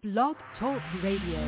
Blog Talk Radio.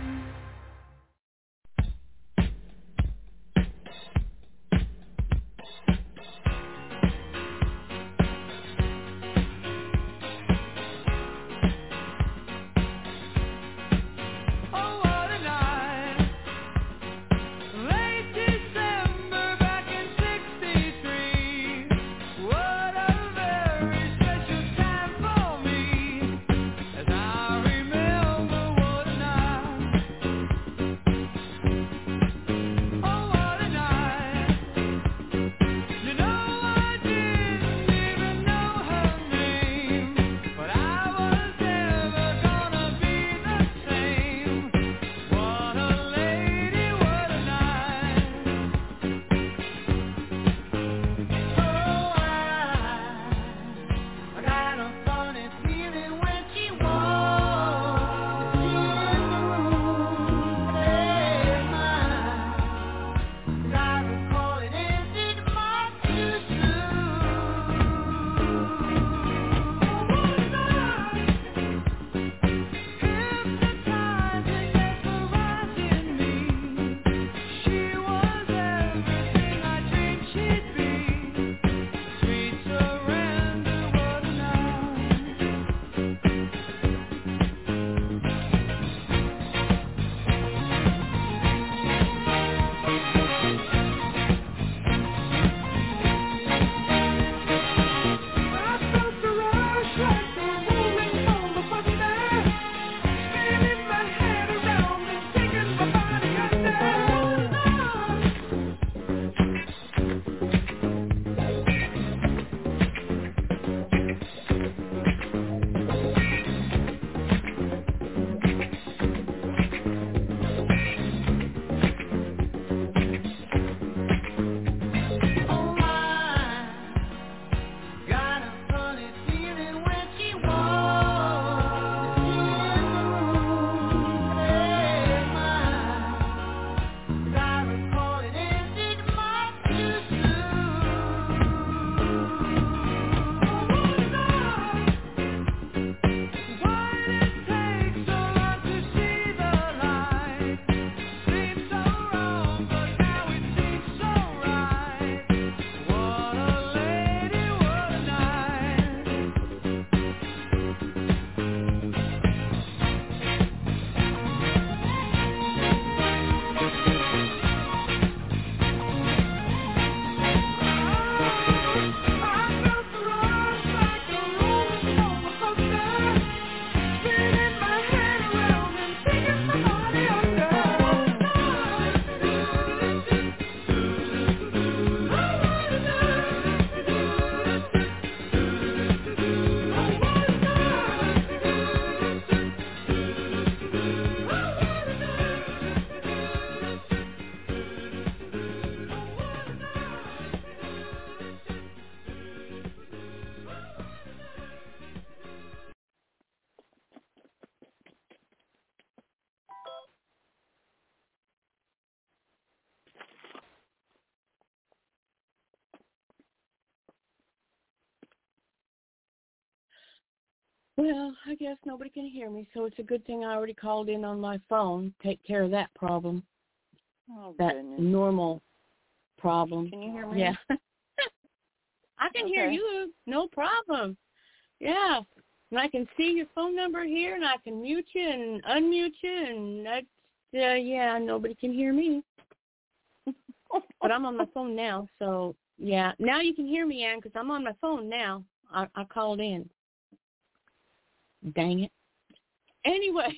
Well, I guess nobody can hear me, so it's a good thing I already called in on my phone, take care of that problem. Oh, that goodness. normal problem. Can you hear me? Yeah. I can hear you, no problem. Yeah. And I can see your phone number here, and I can mute you and unmute you, and that's, yeah, nobody can hear me. But I'm on my phone now, so, yeah. Now you can hear me, Ann, because I'm on my phone now. I called in. Dang it. Anyway.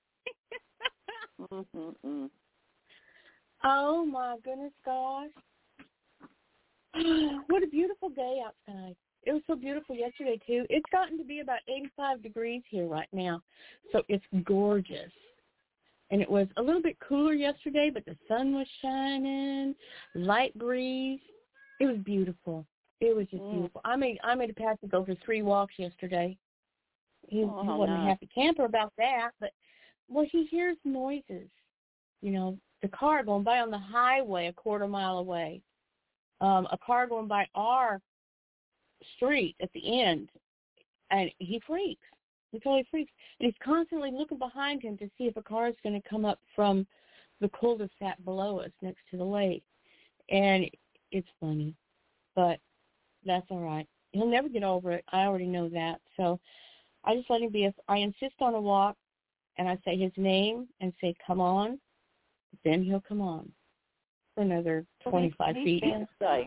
Oh, my goodness, gosh. What a beautiful day outside. It was so beautiful yesterday, too. It's gotten to be about 85 degrees here right now, so it's gorgeous. And it was a little bit cooler yesterday, but the sun was shining, light breeze. It was beautiful. It was just beautiful. I made a Patrick go for 3 walks yesterday. He wasn't a happy camper about that, but, well, he hears noises. You know, the car going by on the highway a quarter mile away, a car going by our street at the end, and he freaks. He totally freaks. And he's constantly looking behind him to see if a car is going to come up from the cul-de-sac below us next to the lake. And it's funny, but that's all right. He'll never get over it. I already know that. So I just let him be. If I insist on a walk and I say his name and say, come on, then he'll come on for another 25 feet. He's being safe.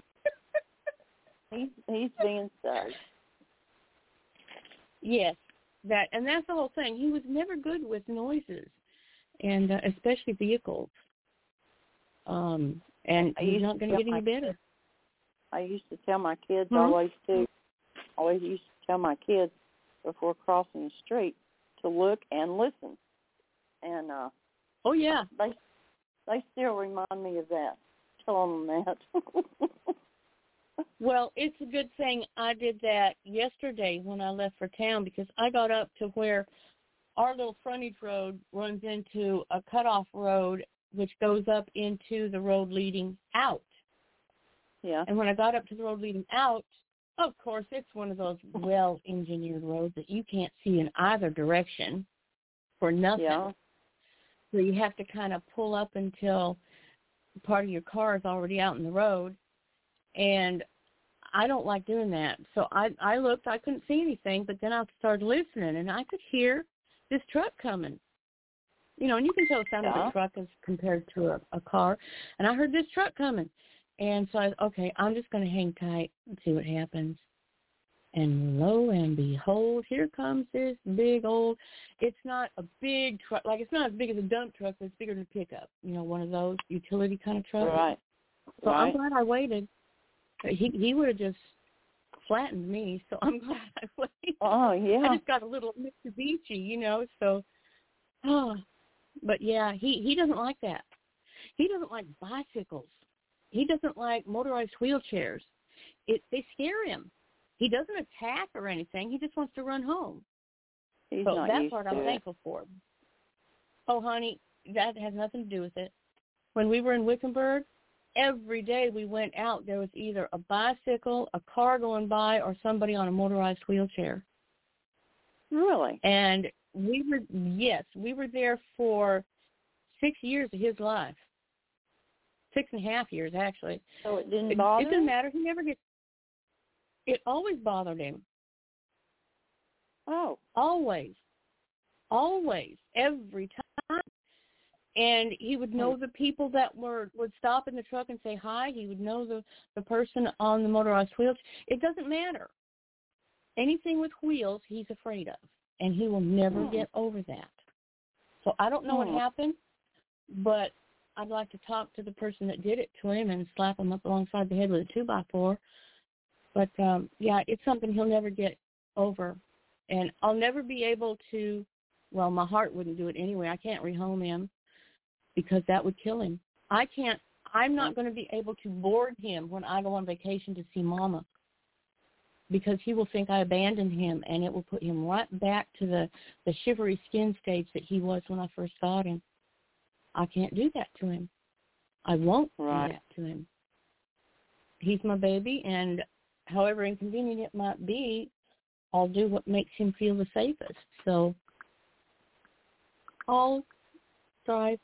He's being safe. Yes, and that's the whole thing. He was never good with noises, and especially vehicles. And he's not going to get any better. I used to tell my kids always used to tell my kids before crossing the street to look and listen. And oh yeah, they still remind me of that. Tell them that. Well, it's a good thing I did that yesterday when I left for town, because I got up to where our little frontage road runs into a cutoff road, which goes up into the road leading out. Yeah. And when I got up to the road leading out, of course, it's one of those well-engineered roads that you can't see in either direction for nothing. Yeah. So you have to kind of pull up until part of your car is already out in the road. And I don't like doing that. So I looked, I couldn't see anything, but then I started listening, and I could hear this truck coming. You know, and you can tell the sound of a truck as compared to a car. And I heard this truck coming. And so I'm just going to hang tight and see what happens. And lo and behold, here comes this big old, it's not a big truck, like it's not as big as a dump truck, but it's bigger than a pickup. You know, one of those utility kind of trucks. Right. So I'm glad I waited. He would have just flattened me, so I'm glad I waited. Oh, yeah. I just got a little Mitsubishi, you know, so, but yeah, he doesn't like that. He doesn't like bicycles. He doesn't like motorized wheelchairs. They scare him. He doesn't attack or anything. He just wants to run home. So that part I'm thankful for. Oh, honey, that has nothing to do with it. When we were in Wickenburg, every day we went out, there was either a bicycle, a car going by, or somebody on a motorized wheelchair. Really? And we were there for 6 years of his life. 6.5 years, actually. So it didn't bother him? It didn't matter. He never gets. It always bothered him. Oh. Always. Every time. And he would know the people that would stop in the truck and say hi. He would know the person on the motorized wheelchair. It doesn't matter. Anything with wheels, he's afraid of. And he will never get over that. So I don't know what happened, but I'd like to talk to the person that did it to him and slap him up alongside the head with a 2x4. But, yeah, it's something he'll never get over. And I'll never be able to, well, my heart wouldn't do it anyway. I can't rehome him because that would kill him. I'm not going to be able to board him when I go on vacation to see Mama because he will think I abandoned him, and it will put him right back to the shivery skin stage that he was when I first got him. I can't do that to him. I won't do that to him. He's my baby, and however inconvenient it might be, I'll do what makes him feel the safest. So I'll drive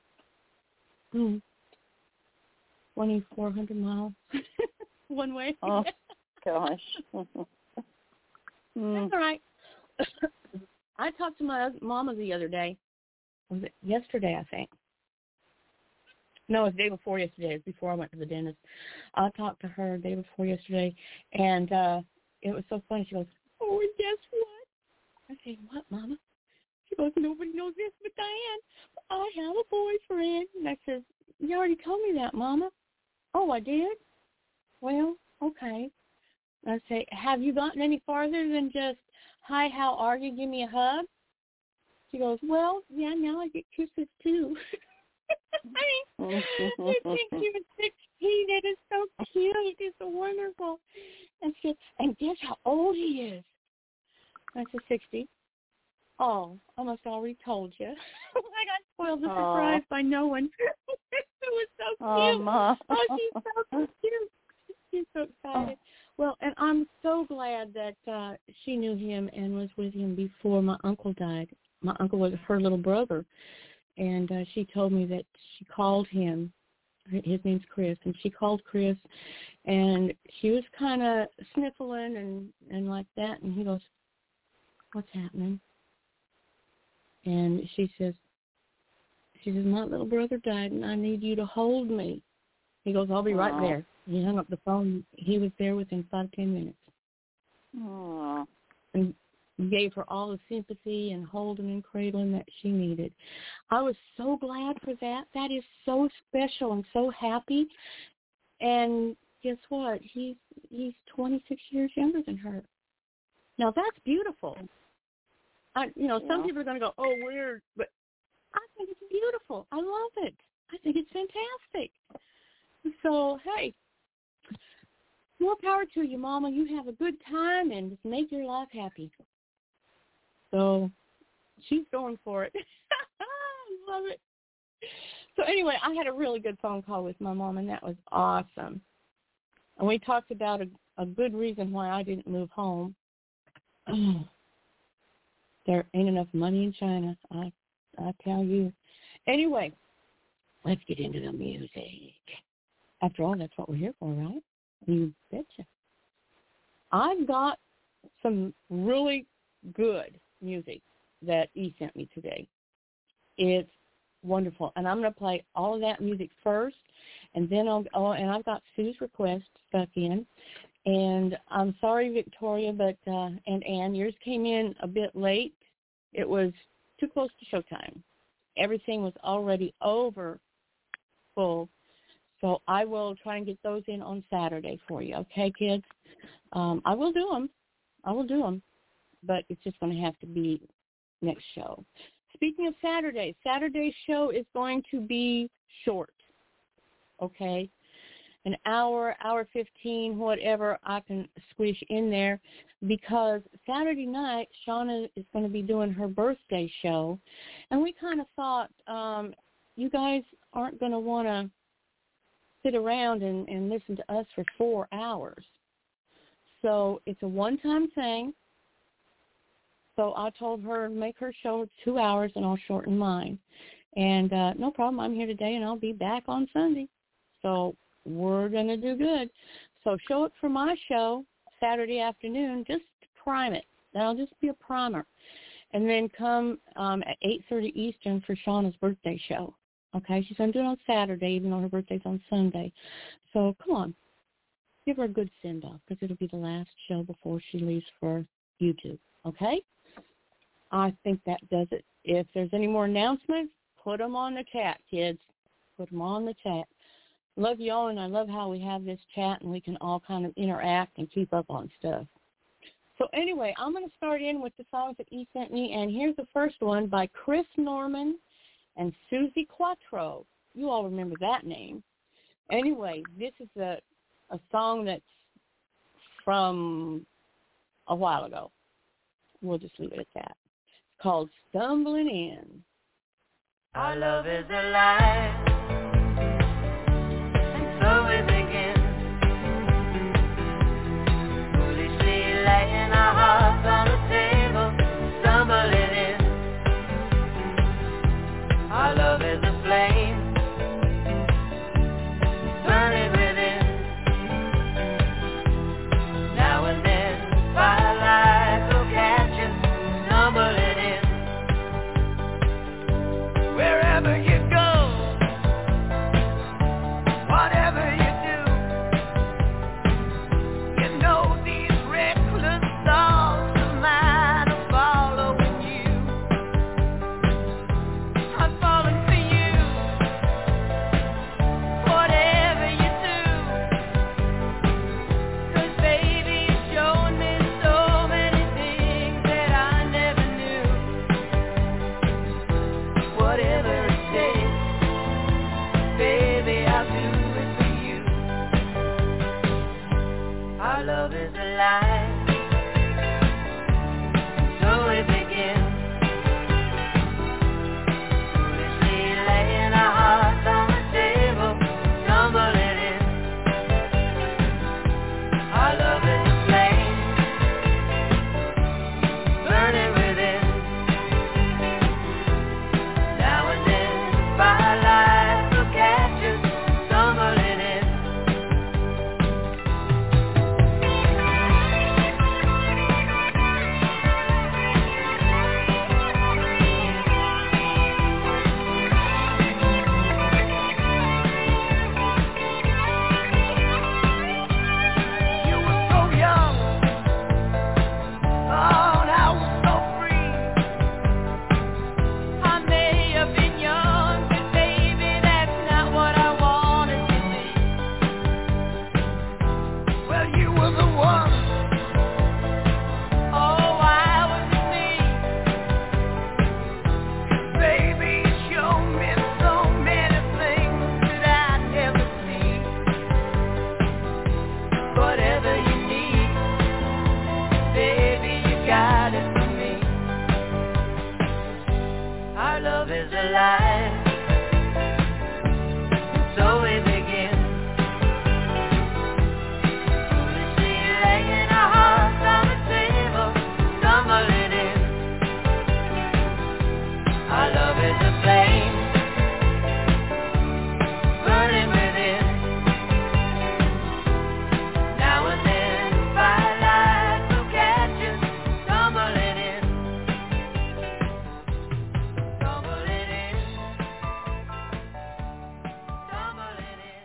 2,400 miles one way. Oh, gosh. That's all right. I talked to my mama the other day. Was it yesterday, I think? No, it was the day before yesterday. It was before I went to the dentist. I talked to her the day before yesterday, and it was so funny. She goes, oh, and guess what? I said, what, Mama? She goes, nobody knows this but Diane. I have a boyfriend. And I said, you already told me that, Mama. Oh, I did? Well, okay. I say, have you gotten any farther than just, hi, how are you? Give me a hug? She goes, well, yeah, now I get kisses too. I think she was 16. It is so cute. It's so wonderful. And she said, and guess how old he is? I said, 60. Oh, I must have already told you. I got spoiled and surprised by no one. It was so cute. Ma. Oh, she's so cute. She's so excited. Well, and I'm so glad that she knew him and was with him before my uncle died. My uncle was her little brother, and she told me that she called him. His name's Chris, and she called Chris, and she was kind of sniffling and like that, and he goes, "What's happening?" And she says, "My little brother died, and I need you to hold me." He goes, "I'll be right there." He hung up the phone. He was there within 5-10 minutes. Aww. And gave her all the sympathy and holding and cradling that she needed. I was so glad for that. That is so special and so happy. And guess what? He's 26 years younger than her. Now, that's beautiful. Some people are going to go, "Oh, weird," but I think it's beautiful. I love it. I think it's fantastic. So, hey, more power to you, Mama. You have a good time and just make your life happy. So she's going for it. I love it. So anyway, I had a really good phone call with my mom, and that was awesome. And we talked about a good reason why I didn't move home. There ain't enough money in China, I tell you. Anyway, let's get into the music. After all, that's what we're here for, right? You betcha. I've got some really good music that E sent me today. It's wonderful. And I'm going to play all of that music first, and then I've got Sue's request stuck in. And I'm sorry, Victoria, but and Ann, yours came in a bit late. It was too close to showtime. Everything was already over full. So I will try and get those in on Saturday for you, okay, kids? I will do them, but it's just going to have to be next show. Speaking of Saturday, Saturday's show is going to be short, okay? An hour, hour 15, whatever I can squish in there, because Saturday night, Shauna is going to be doing her birthday show, and we kind of thought you guys aren't going to want to sit around and listen to us for 4 hours. So it's a one-time thing. So I told her to make her show 2 hours, and I'll shorten mine. And no problem, I'm here today, and I'll be back on Sunday. So we're going to do good. So show up for my show Saturday afternoon, just to prime it. That'll just be a primer. And then come at 8:30 Eastern for Shauna's birthday show. Okay, she's going to do it on Saturday, even though her birthday's on Sunday. So come on, give her a good send-off, because it'll be the last show before she leaves for YouTube, okay? I think that does it. If there's any more announcements, put them on the chat, kids. Put them on the chat. Love you all, and I love how we have this chat, and we can all kind of interact and keep up on stuff. So anyway, I'm going to start in with the songs that E sent me, and here's the first one by Chris Norman and Susie Quattro. You all remember that name. Anyway, this is a song that's from a while ago. We'll just leave it at that. It's called Stumbling In. Our love is alive, and so we begin, foolishly laying our hearts on the table, stumbling in. Our love is a flame, burning within. Now and then, firelight will catch us, stumbling in. Wherever you go, whatever you do, you know these reckless thoughts of mine are following you. I'm falling for you, whatever you do, 'cause baby, you've shown me so many things that I never knew. Whatever it takes, baby, I'll do it for you. Our love is alive, so we begin, foolishly laying our hearts on the table, stumbling in. Our love is alive. So we begin. We see you laying our hearts on the table, stumbling in. Our love is a flame, burning within. Now and then, firelight will catch us, stumbling in. Stumbling in. Stumbling in.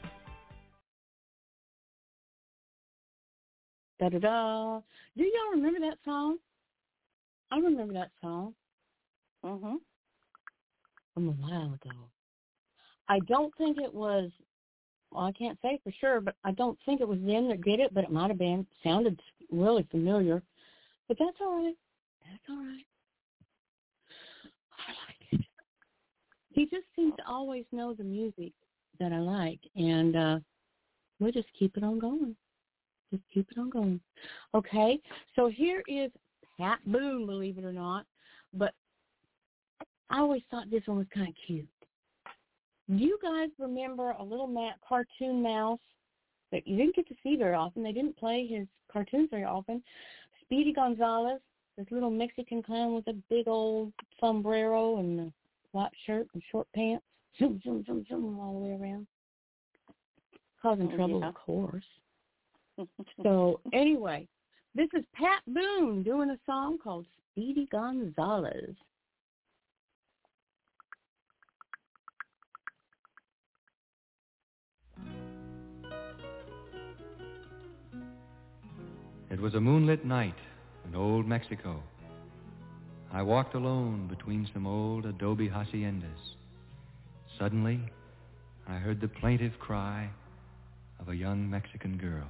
Da-da-da. Do y'all remember that song? I remember that song Mhm. from a while ago. I don't think it was, well, I can't say for sure, but I don't think it was them that did it, but it might have been. Sounded really familiar. But that's all right. That's all right. I like it. He just seems to always know the music that I like, and we'll just keep it on going. Just keep it on going. Okay, so here is Pat Boone, believe it or not, but I always thought this one was kind of cute. Do you guys remember a little cartoon mouse that you didn't get to see very often? They didn't play his cartoons very often. Speedy Gonzales, this little Mexican clown with a big old sombrero and a white shirt and short pants, zoom, zoom, zoom, zoom all the way around. Causing trouble, Yeah. of course. So anyway, this is Pat Boone doing a song called Speedy Gonzales. It was a moonlit night in old Mexico. I walked alone between some old adobe haciendas. Suddenly, I heard the plaintive cry of a young Mexican girl.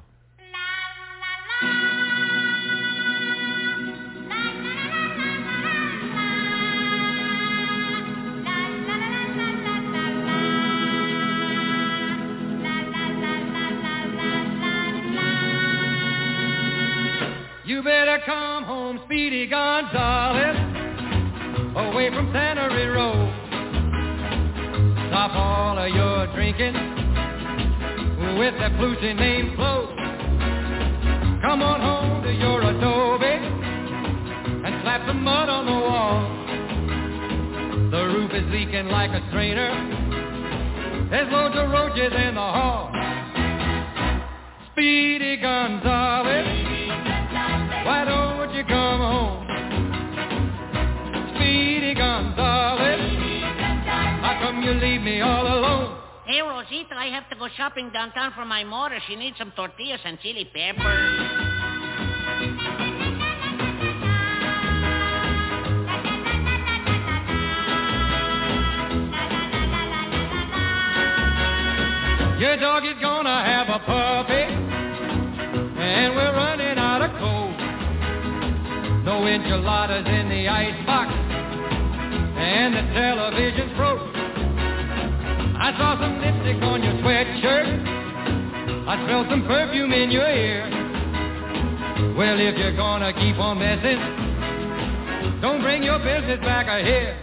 You better come home, Speedy Gonzales, away from Tannery Row. Stop all of your drinking with that flusy named Flo. Come on home to your adobe and slap some mud on the wall. The roof is leaking like a strainer. There's loads of roaches in the hall. Speedy Gonzales, why don't you come home? Speedy Gonzales, how come you leave me all alone? Hey, Rosita, I have to go shopping downtown for my mother. She needs some tortillas and chili peppers. Your dog is gonna have a puppy, and we're running out of coal. No enchiladas in the icebox, and the television's broke. I saw some lipstick on your sweatshirt. I smelled some perfume in your ear. Well, if you're gonna keep on messing, don't bring your business back here.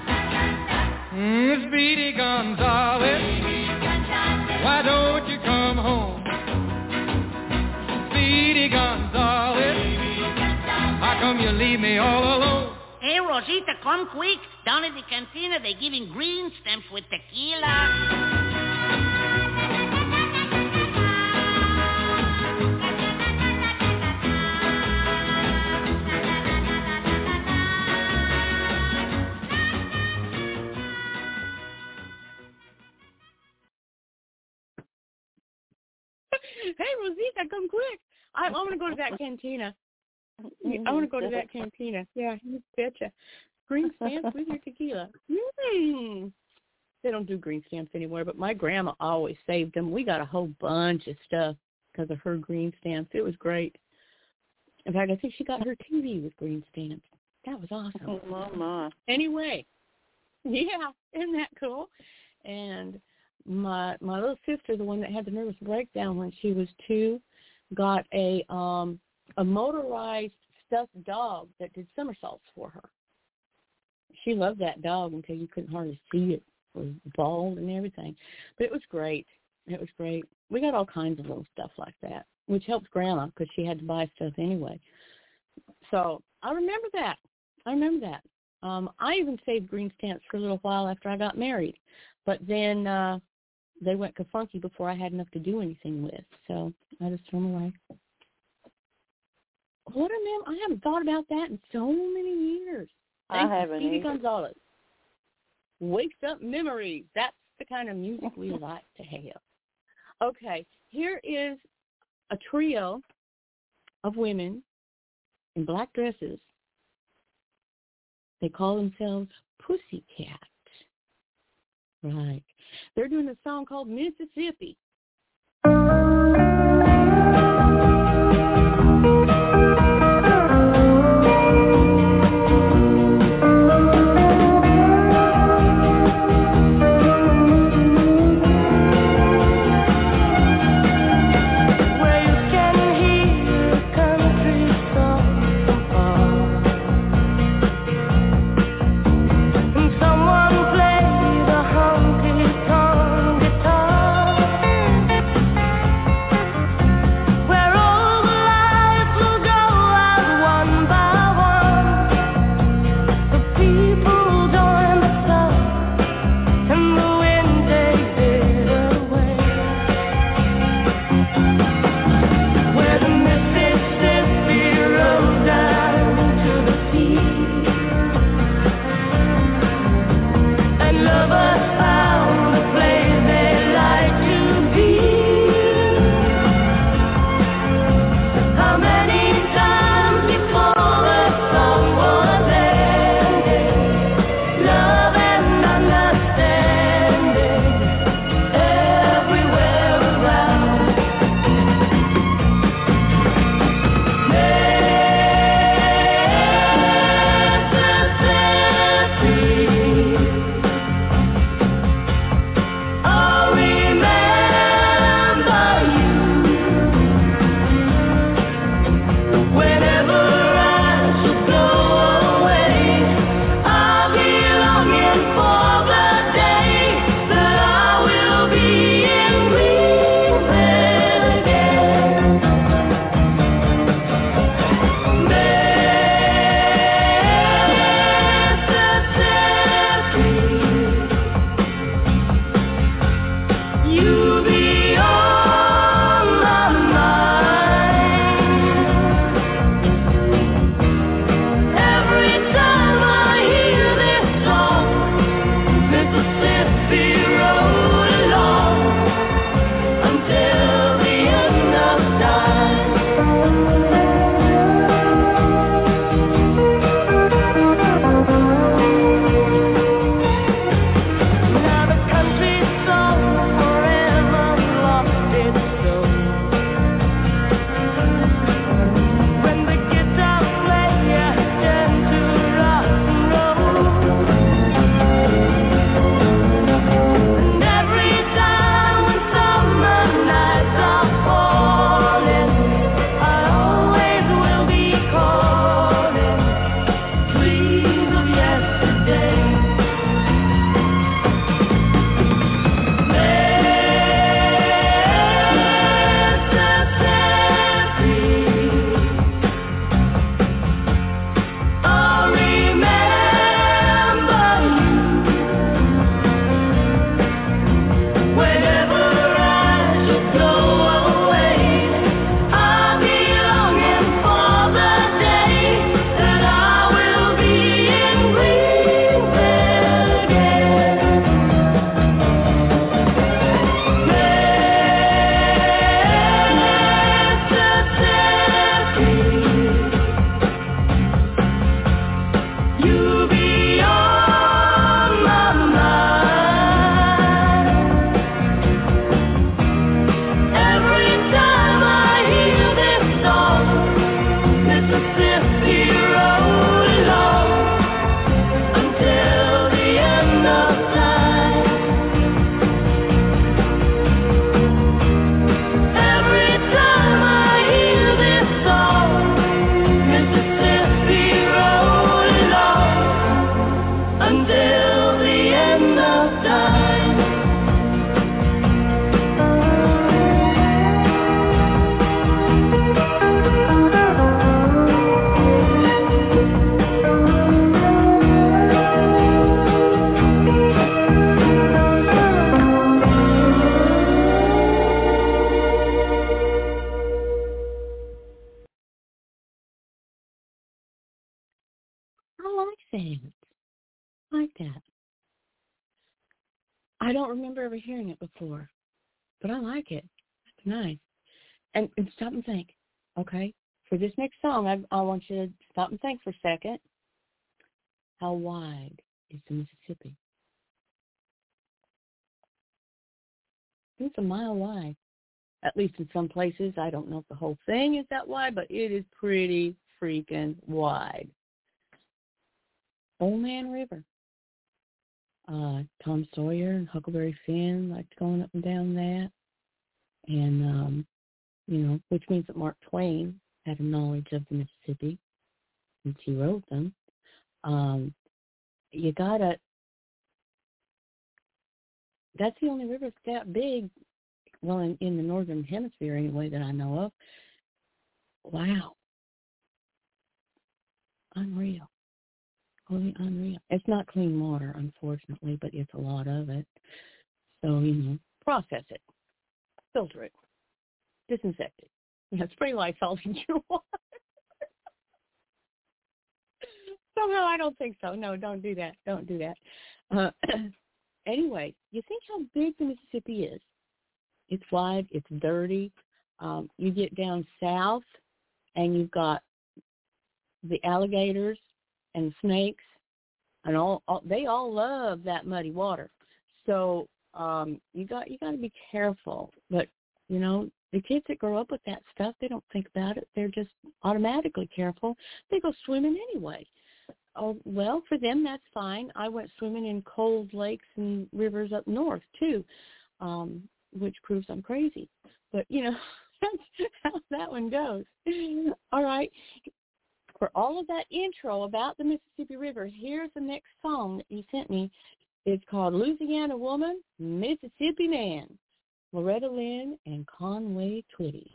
Speedy Gonzales, why don't you come home? Speedy Gonzales, how come you leave me all alone? Hey, Rosita, come quick. Down at the cantina, they're giving green stamps with tequila. Hey, Rosita, come quick. I want to go to that cantina. I want to go to that cantina. Yeah, you betcha. Green stamps with your tequila. They don't do green stamps anymore, but my grandma always saved them. We got a whole bunch of stuff because of her green stamps. It was great. In fact, I think she got her TV with green stamps. That was awesome. Oh, my. Anyway, yeah, isn't that cool? And my little sister, the one that had the nervous breakdown when she was 2, got a motorized stuffed dog that did somersaults for her. she loved that dog until you couldn't hardly see it. It was bald and everything. But it was great. It was great. We got all kinds of little stuff like that, which helps Grandma because she had to buy stuff anyway. So I remember that. I even saved green stamps for a little while after I got married. But then they went funky before I had enough to do anything with. So I just threw them away. What a man. I haven't thought about that in so many years. I haven't Speedy either. Gonzalez. Wakes up memories. That's the kind of music we like to have. Okay, here is a trio of women in black dresses. They call themselves Pussycat. Right. They're doing a song called Mississippi. Someone play the honky tonk guitar. I don't remember ever hearing it before, but I like it. It's nice. And stop and think, okay? For this next song, I want you to stop and think for a second. How wide is the Mississippi? It's a mile wide, at least in some places. I don't know if the whole thing is that wide, but it is pretty freaking wide. Old Man River. Tom Sawyer and Huckleberry Finn liked going up and down that. And, which means that Mark Twain had a knowledge of the Mississippi since he wrote them. That's the only river that's that big, well, in the northern hemisphere anyway that I know of. Wow. Unreal. Totally unreal. It's not clean water, unfortunately, but it's a lot of it. So, process it. Filter it. Disinfect it. Spray Lysol in your water. Somehow I don't think so. No, don't do that. Don't do that. Anyway, you think how big the Mississippi is. It's wide. It's dirty. You get down south, and you've got the alligators and snakes, and all they all love that muddy water. So you got to be careful. But the kids that grow up with that stuff, they don't think about it. They're just automatically careful. They go swimming anyway. Oh, well, for them, that's fine. I went swimming in cold lakes and rivers up north, too, which proves I'm crazy. But, that's how that one goes. All right. For all of that intro about the Mississippi River, here's the next song that you sent me. It's called Louisiana Woman, Mississippi Man, Loretta Lynn and Conway Twitty.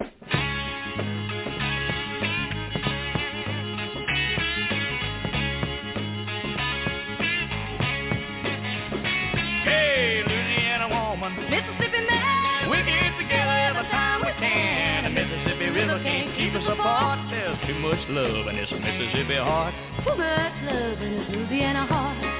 Hey, Louisiana woman, Mississippi man, we get together every time we can. The Mississippi River can't keep us apart. There's too much love in this Mississippi heart. Too much love in this Louisiana heart.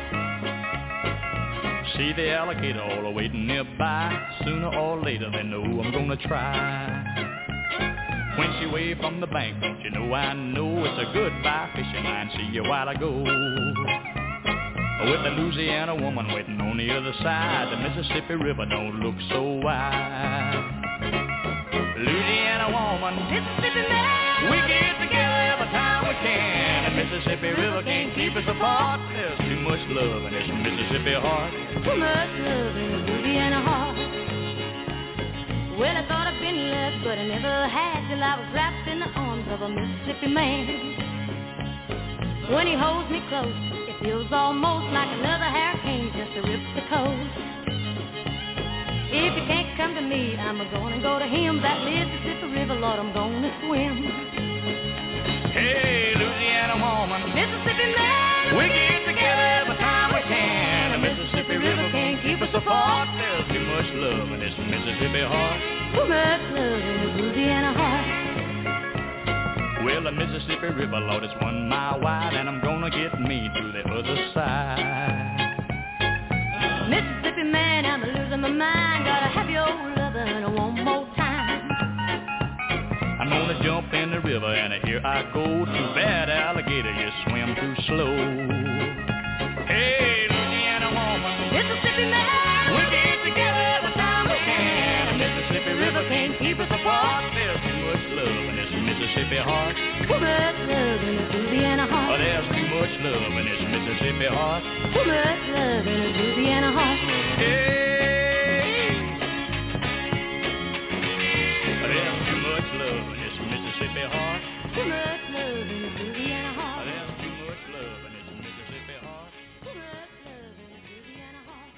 See the alligator all waiting nearby. Sooner or later they know I'm gonna try. When she waved from the bank, don't you know I know it's a goodbye fishing line. See you while I go. With the Louisiana woman waiting on the other side, the Mississippi River don't look so wide. Louisiana woman, Mississippi man, we get together every time we can. The Mississippi River can't keep us apart. There's too much love in this Mississippi heart. Too much love in this Louisiana heart. Well, I thought I'd been left, but I never had till I was wrapped in the arms of a Mississippi man. When he holds me close, it feels almost like another hurricane just to rip the coast. If you can't come to me, I'm gonna go to him. That Mississippi River, Lord, I'm gonna swim. Hey, Louisiana woman, Mississippi man, we get together every time we can. The Mississippi River can't keep us apart. There's too much love in this Mississippi heart. Too much love in this Louisiana heart. Well, the Mississippi River, Lord, it's 1 mile wide, and I'm gonna get me to the other side. Mississippi man, I'm losing my mind. Gotta have your lovin' one more time. I'm gonna jump in the river, and here I go. Too bad, alligator, you swim too slow. Hey, Louisiana woman, Mississippi man, we get together every time we can. The Mississippi River can't keep us apart. There's too much love in this Mississippi heart. Too much love in this Louisiana heart. Oh, there's too much love in this Mississippi heart. Too much love in this Louisiana heart. Hey, there's too much love in this Mississippi heart. Too much love in this Louisiana heart. There's too much love in this Mississippi heart. Too much love in this Louisiana heart.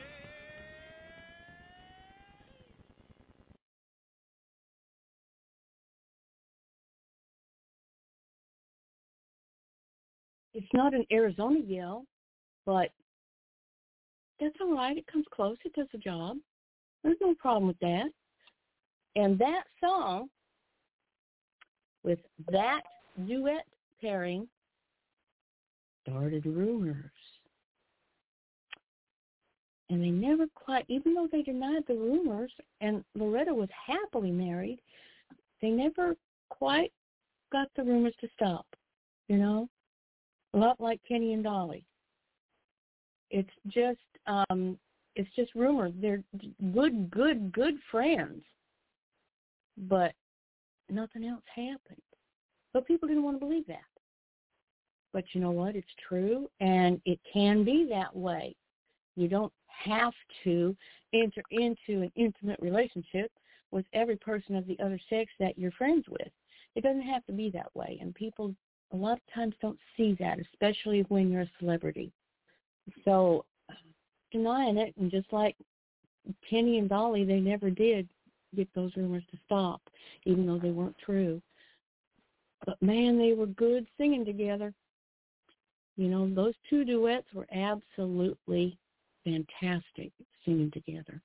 It's not an Arizona yell, but that's all right. It comes close. It does the job. There's no problem with that. And that song, with that duet pairing, started rumors. And they never quite, even though they denied the rumors, and Loretta was happily married, they never quite got the rumors to stop, you know? A lot like Kenny and Dolly. It's just rumors. They're good friends. But nothing else happened. But people didn't want to believe that. But you know what? It's true, and it can be that way. You don't have to enter into an intimate relationship with every person of the other sex that you're friends with. It doesn't have to be that way, and people a lot of times don't see that, especially when you're a celebrity. So denying it, and just like Kenny and Dolly, they never did get those rumors to stop, even though they weren't true. But man, they were good singing together. You know, those two duets were absolutely fantastic singing together.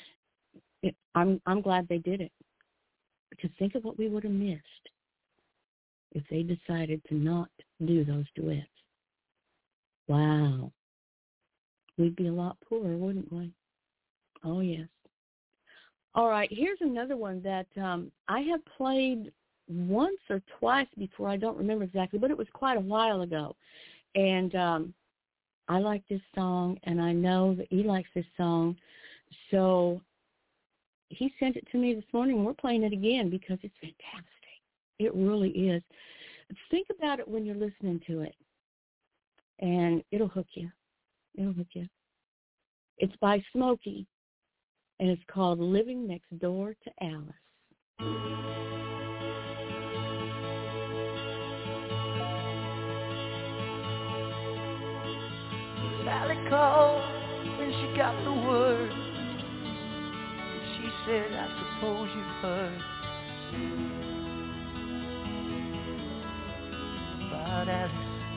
I'm glad they did it, because think of what we would have missed if they decided to not do those duets. Wow. We'd be a lot poorer, wouldn't we? Oh, yes. All right, here's another one that I have played once or twice before. I don't remember exactly, but it was quite a while ago. And I like this song, and I know that he likes this song. So he sent it to me this morning, and we're playing it again because it's fantastic. It really is. Think about it when you're listening to it, and it'll hook you. It'll hook you. It's by Smokey, and it's called Living Next Door to Alice. Sally called when she got the word. She said, I suppose you've heard about Alice.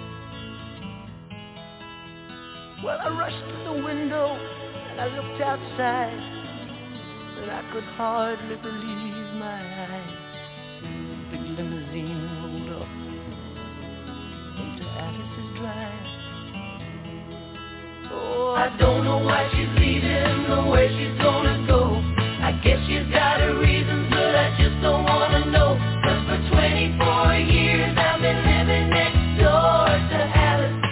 Well, I rushed to the window and I looked outside, and I could hardly believe my eyes. The big limousine rolled up into Alice's drive. Oh, I don't know why she's leaving or where she's gonna go. I guess she's got her reasons, but I just don't wanna know. 'Cause for 24 years I've been living next door to Alice.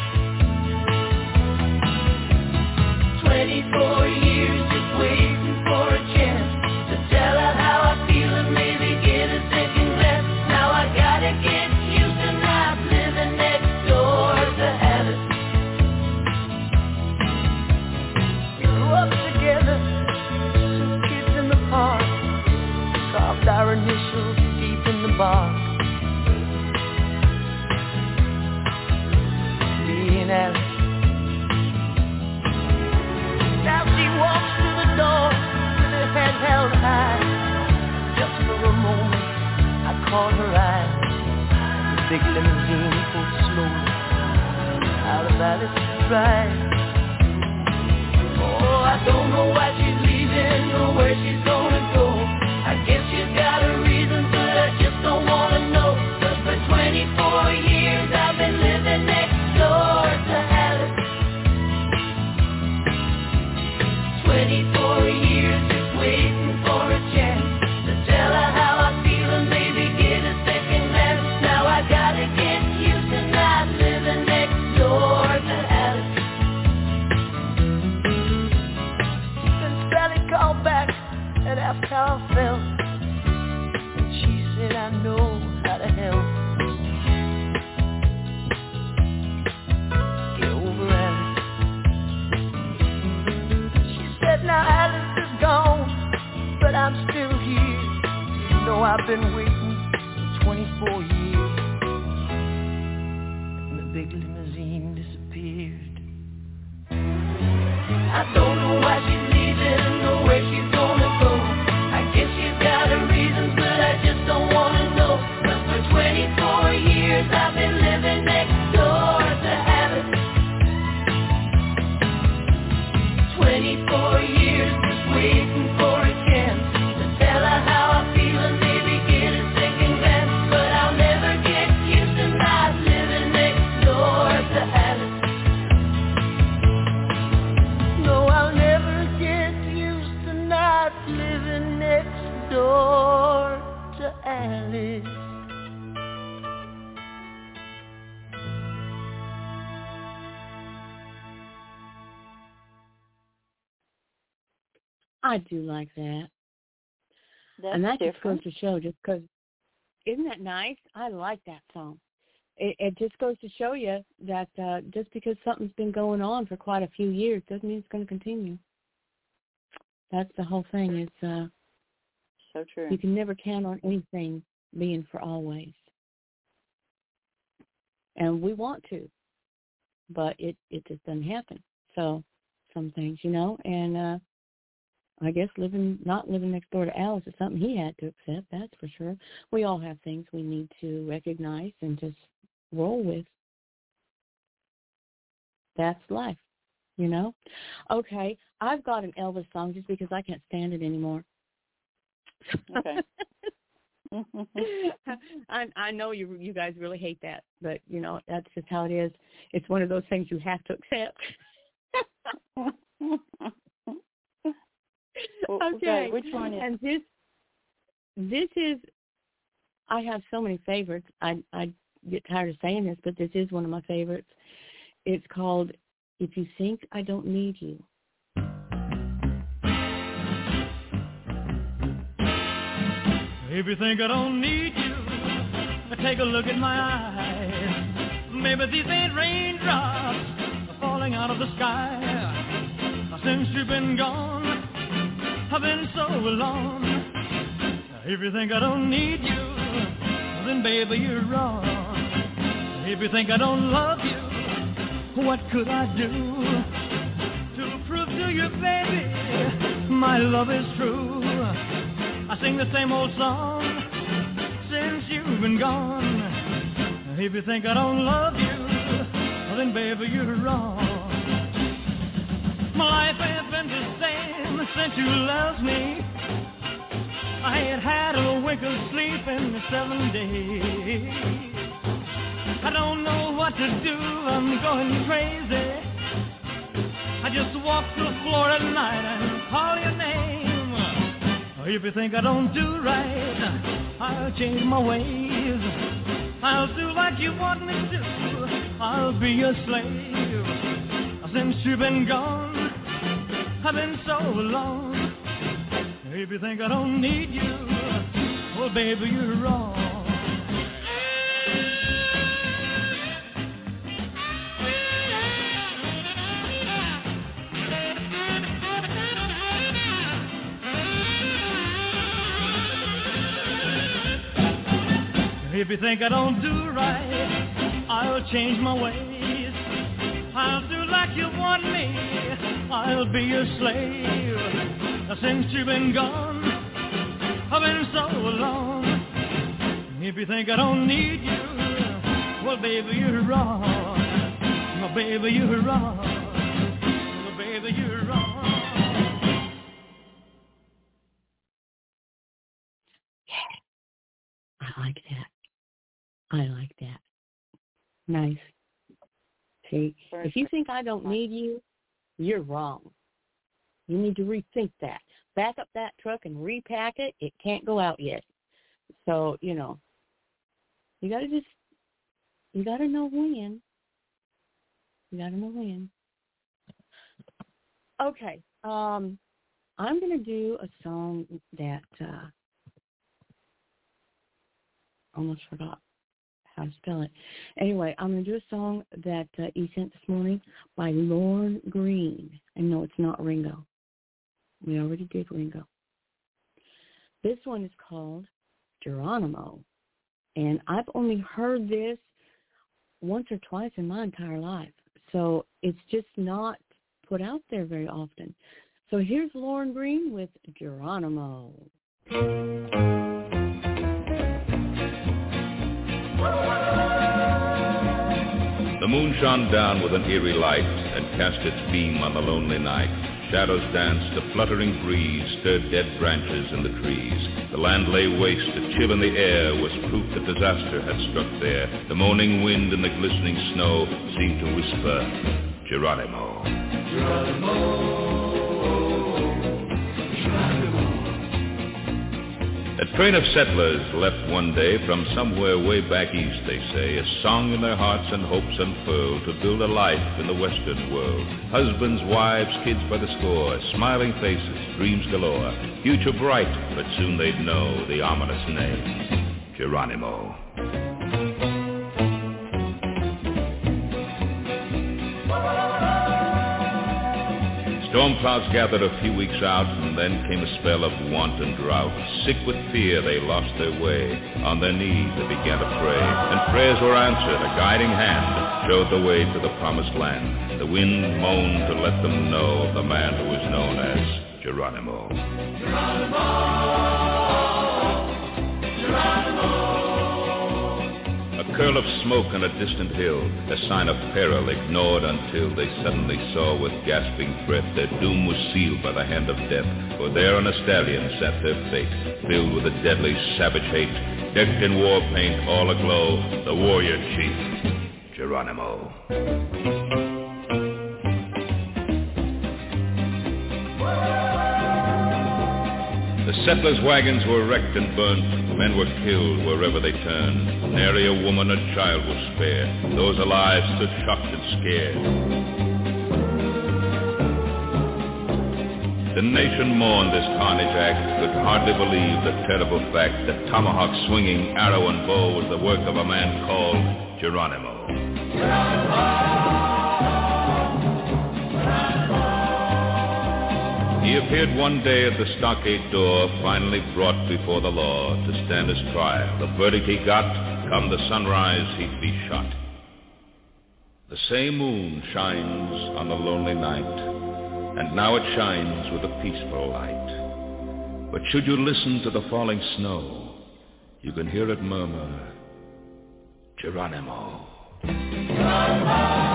24 years just waiting for a chance to tell her how I feel and maybe get a second glance. Now I gotta get used to not living next door to Alice. We grew up together, some kids in the park, carved our initials deep in the bark. Me and Alice. Now she walks through the door with her head held high. Just for a moment, I caught her eye. The big limousine pulled slowly out of Alice's drive. Oh, I don't know why she's leaving or where she's gonna go. I guess she's got her reasons, but I just don't wanna know. 'Cause for 24 years I've been living next door to Alice. 24 years just waiting for a chance to tell her how I feel and maybe get a second glance. Now I gotta get used to not living next door to Alice. Then Sally called back and asked how I felt, and she said, I know how to help. Get over Alice. She said, now Alice is gone, but I'm still here. You know I've been waiting for 24 years. And the big limousine disappeared. I don't know why she's leaving or where she's gonna go. I guess she's got her reasons, but I just don't wanna know. 'Cause for 24 years I've been living next door to Alice. 24 years just waiting for a chance to tell her how I feel and maybe get a second glance. But I'll never get used to not living next door to Alice. No, I'll never I do like that. And that just goes to show, just because, isn't that nice? I like that song. It just goes to show you that just because something's been going on for quite a few years doesn't mean it's going to continue. That's the whole thing. It's so true. You can never count on anything being for always. And we want to, but it just doesn't happen. So some things, and I guess not living next door to Alice is something he had to accept, that's for sure. We all have things we need to recognize and just roll with. That's life, Okay, I've got an Elvis song just because I can't stand it anymore. Okay. I know you guys really hate that, but, that's just how it is. It's one of those things you have to accept. Okay. Which one is? And this is, I have so many favorites. I get tired of saying this, but this is one of my favorites. It's called If You Think I Don't Need You. If you think I don't need you, take a look at my eyes. Maybe these ain't raindrops falling out of the sky. Since you've been gone, I've been so alone. If you think I don't need you, then baby you're wrong. If you think I don't love you, what could I do to prove to you, baby, my love is true? I sing the same old song since you've been gone. If you think I don't love you, then baby you're wrong. My life ain't been the same since you left me. I ain't had a wink of sleep in 7 days. I don't know what to do, I'm going crazy. I just walk the floor at night and call your name. If you think I don't do right, I'll change my ways. I'll do like you want me to, I'll be your slave. Since you've been gone, I've been so alone. If you think I don't need you, well, baby, you're wrong. If you think I don't do right, I'll change my ways. I'll do like you want me, I'll be your slave. Since you've been gone, I've been so alone. If you think I don't need you, well, baby, you're wrong. Well, baby, you're wrong. Well, baby, you're wrong. Yeah, I like that. I like that. Nice. See, if you think I don't need you, you're wrong. You need to rethink that. Back up that truck and repack it. It can't go out yet. So, you got to know when. You got to know when. Okay. I'm going to do a song that almost forgot how to spell it. Anyway, I'm going to do a song that he sent this morning by Lorne Green. And no, it's not Ringo. We already did Ringo. This one is called Geronimo. And I've only heard this once or twice in my entire life. So it's just not put out there very often. So here's Lorne Green with Geronimo. The moon shone down with an eerie light and cast its beam on the lonely night. Shadows danced, a fluttering breeze stirred dead branches in the trees. The land lay waste, a chill in the air was proof that disaster had struck there. The moaning wind and the glistening snow seemed to whisper, Geronimo. Geronimo, Geronimo. At train of settlers left one day from somewhere way back east, they say, a song in their hearts and hopes unfurled to build a life in the western world. Husbands, wives, kids by the score, smiling faces, dreams galore, future bright, but soon they'd know the ominous name, Geronimo. Storm clouds gathered a few weeks out, and then came a spell of want and drought. Sick with fear, they lost their way. On their knees, they began to pray. And prayers were answered. A guiding hand showed the way to the promised land. The wind moaned to let them know of the man who was known as Geronimo. Geronimo! Geronimo! A curl of smoke on a distant hill, a sign of peril ignored until they suddenly saw with gasping breath their doom was sealed by the hand of death. For there on a stallion sat their fate, filled with a deadly savage hate, decked in war paint all aglow, the warrior chief, Geronimo. The settlers' wagons were wrecked and burnt. Men were killed wherever they turned. Nary a woman or child was spared. Those alive stood shocked and scared. The nation mourned this carnage act, could hardly believe the terrible fact that tomahawk swinging, arrow and bow was the work of a man called Geronimo. He appeared one day at the stockade door, finally brought before the law to stand his trial. The verdict he got, come the sunrise, he'd be shot. The same moon shines on the lonely night, and now it shines with a peaceful light. But should you listen to the falling snow, you can hear it murmur, Geronimo. Geronimo!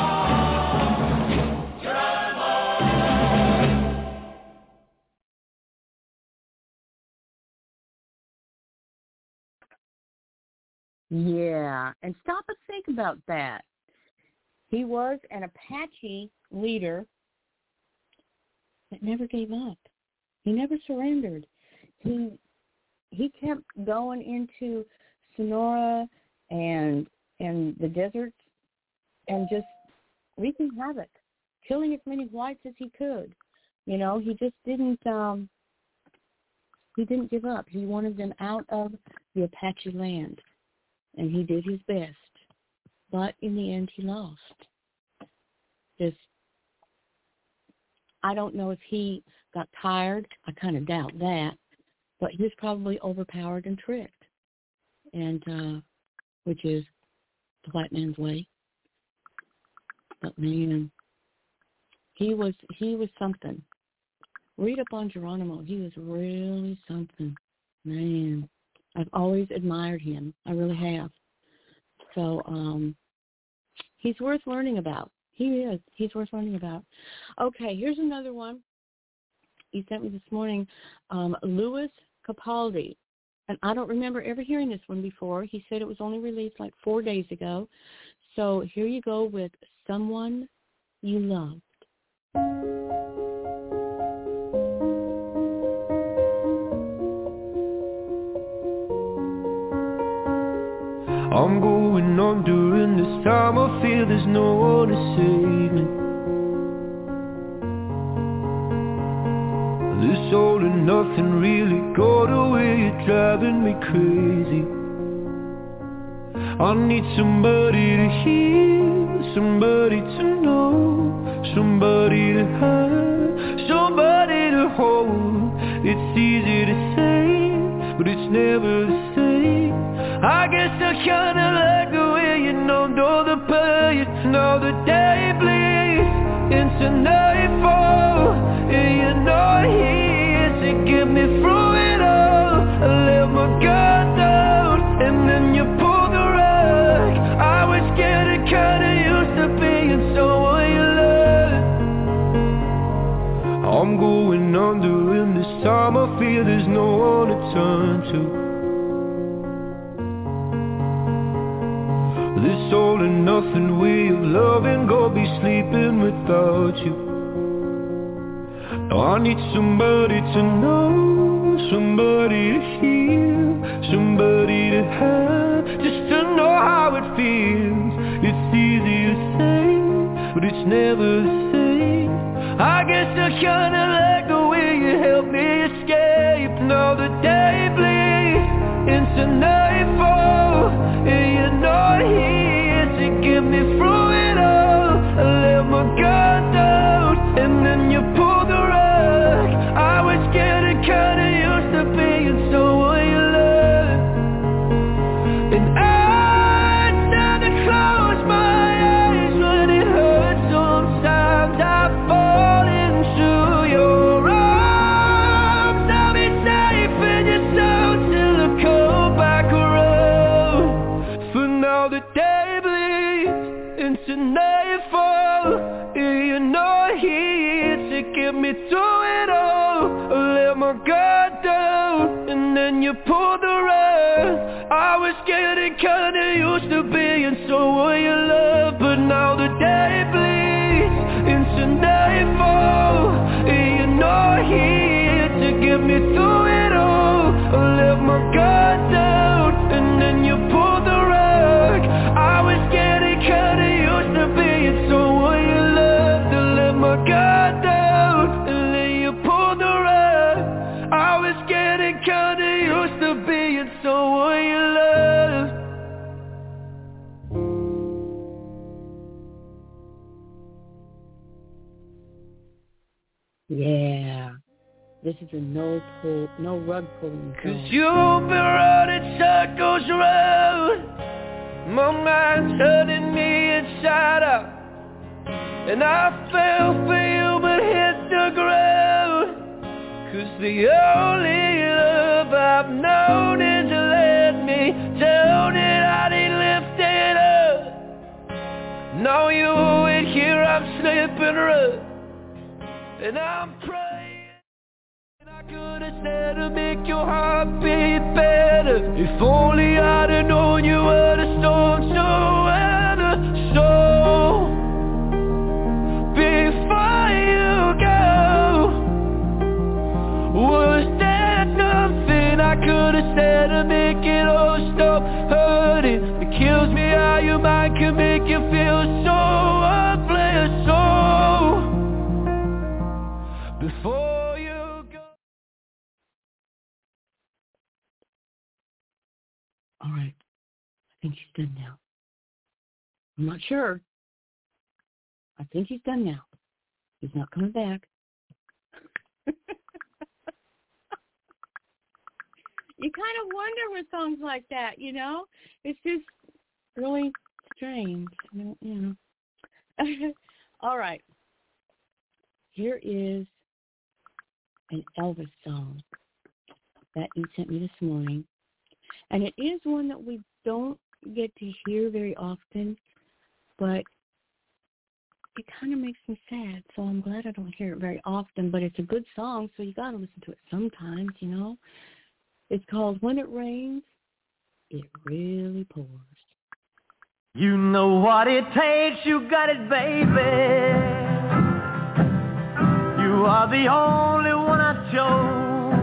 Yeah, and stop and think about that. He was an Apache leader that never gave up. He never surrendered. He kept going into Sonora and the deserts and just wreaking havoc, killing as many whites as he could. You know, he just didn't give up. He wanted them out of the Apache land. And he did his best. But in the end, he lost. I don't know if he got tired. I kind of doubt that. But he was probably overpowered and tricked. And, which is the white man's way. But man, he was something. Read up on Geronimo. He was really something. Man. I've always admired him. I really have. So he's worth learning about. He is. He's worth learning about. Okay, here's another one. He sent me this morning, Louis Capaldi. And I don't remember ever hearing this one before. He said it was only released like 4 days ago. So here you go with Someone You Loved. I'm going on during this time. I feel there's no one to save me. This all and nothing really got away. You're driving me crazy. I need somebody to hear, somebody to know, somebody to have, somebody to hold. It's easy to say, but it's never the same. I guess I kinda like the way you numbed all the pain. Now the day bleeds into nightfall, and you're not here to get me through it all. I let my guard down, and then you pulled the rug. I was getting kinda used to being someone you loved. I'm going under, and this time I feel there's no one to turn to. This all and nothing way of loving, go be sleeping without you. Now I need somebody to know, somebody to heal, somebody to have, just to know how it feels. It's easy to say, but it's never the same. I guess I kinda like the way you help me escape. Now the day bleeds into nightfall, and you're not here to get me through it all. I let my guard down, and then you pull the rug. I was getting kinda used to being someone you love, and I tend to close my eyes when it hurts. Sometimes I fall into your arms. I'll be safe in your soul till I come back around. For now the day bleeds into nightfall, and you're not here to get me through it all. I let my guard down, and then you pull the rug. I was getting kinda used to being someone you love, but now the day bleeds into nightfall, and you're not here to get me through it all. I let my guard down, and then you pull the rug. I was getting kinda used to being someone you love. To let my guard down, and then you pull the rug. I was getting kinda used to being someone you love. Yeah. This is a no rug pulling song. 'Cause you've been running circles around, my mind's hurting me inside out, and I fell for you but hit the ground. 'Cause the only love I've known is to let me down, and I didn't lift it up. Now you ain't here, I'm slipping rough, and I'm praying. I could have said to make your heart beat better. If only I'd have known you were the storm so weather. So before you go, was there nothing I could have said to make it all stop hurting? It kills me how your mind can make you feel so helpless. So before you go. All right. I think he's done now. I'm not sure. I think he's done now. He's not coming back. You kind of wonder with songs like that, you know? It's just really strange, you know. All right. Here is an Elvis song that you sent me this morning. And it is one that we don't get to hear very often, but it kind of makes me sad, so I'm glad I don't hear it very often. But it's a good song, so you got to listen to it sometimes, you know. It's called When It Rains, It Really Pours. You know what it takes, you got it, baby. You are the only one I chose.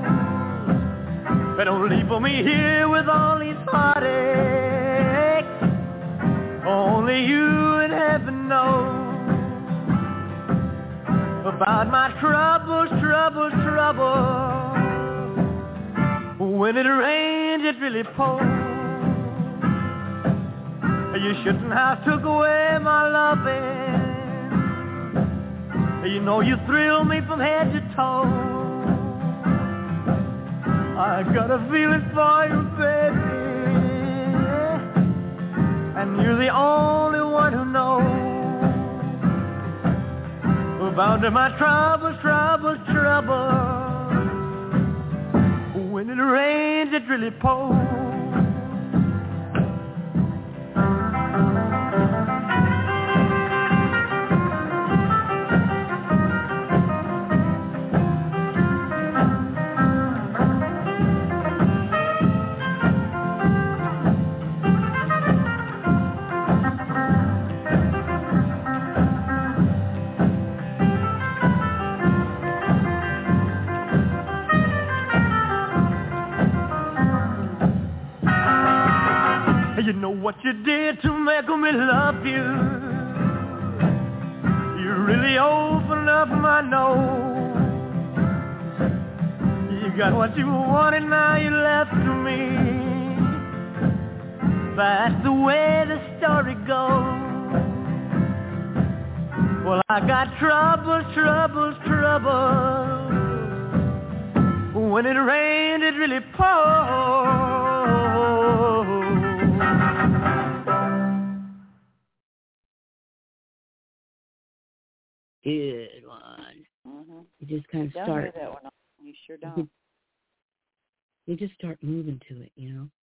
But don't leave me here with all these heartaches. Only you in heaven knows about my troubles. When it rains, it really pours. You shouldn't have took away my loving. You know you thrill me from head to toe. I got a feeling for you, baby, and you're the only one who knows about my troubles. When it rains, it really pours. You know what you did to make me love you. You really opened up my nose. You got what you wanted, now you left to me. That's the way the story goes. Well, I got trouble. When it rained, it really poured. Good one. Mm-hmm. You just kind of Don't start. hear that one. You sure don't. You just start moving to it, you know.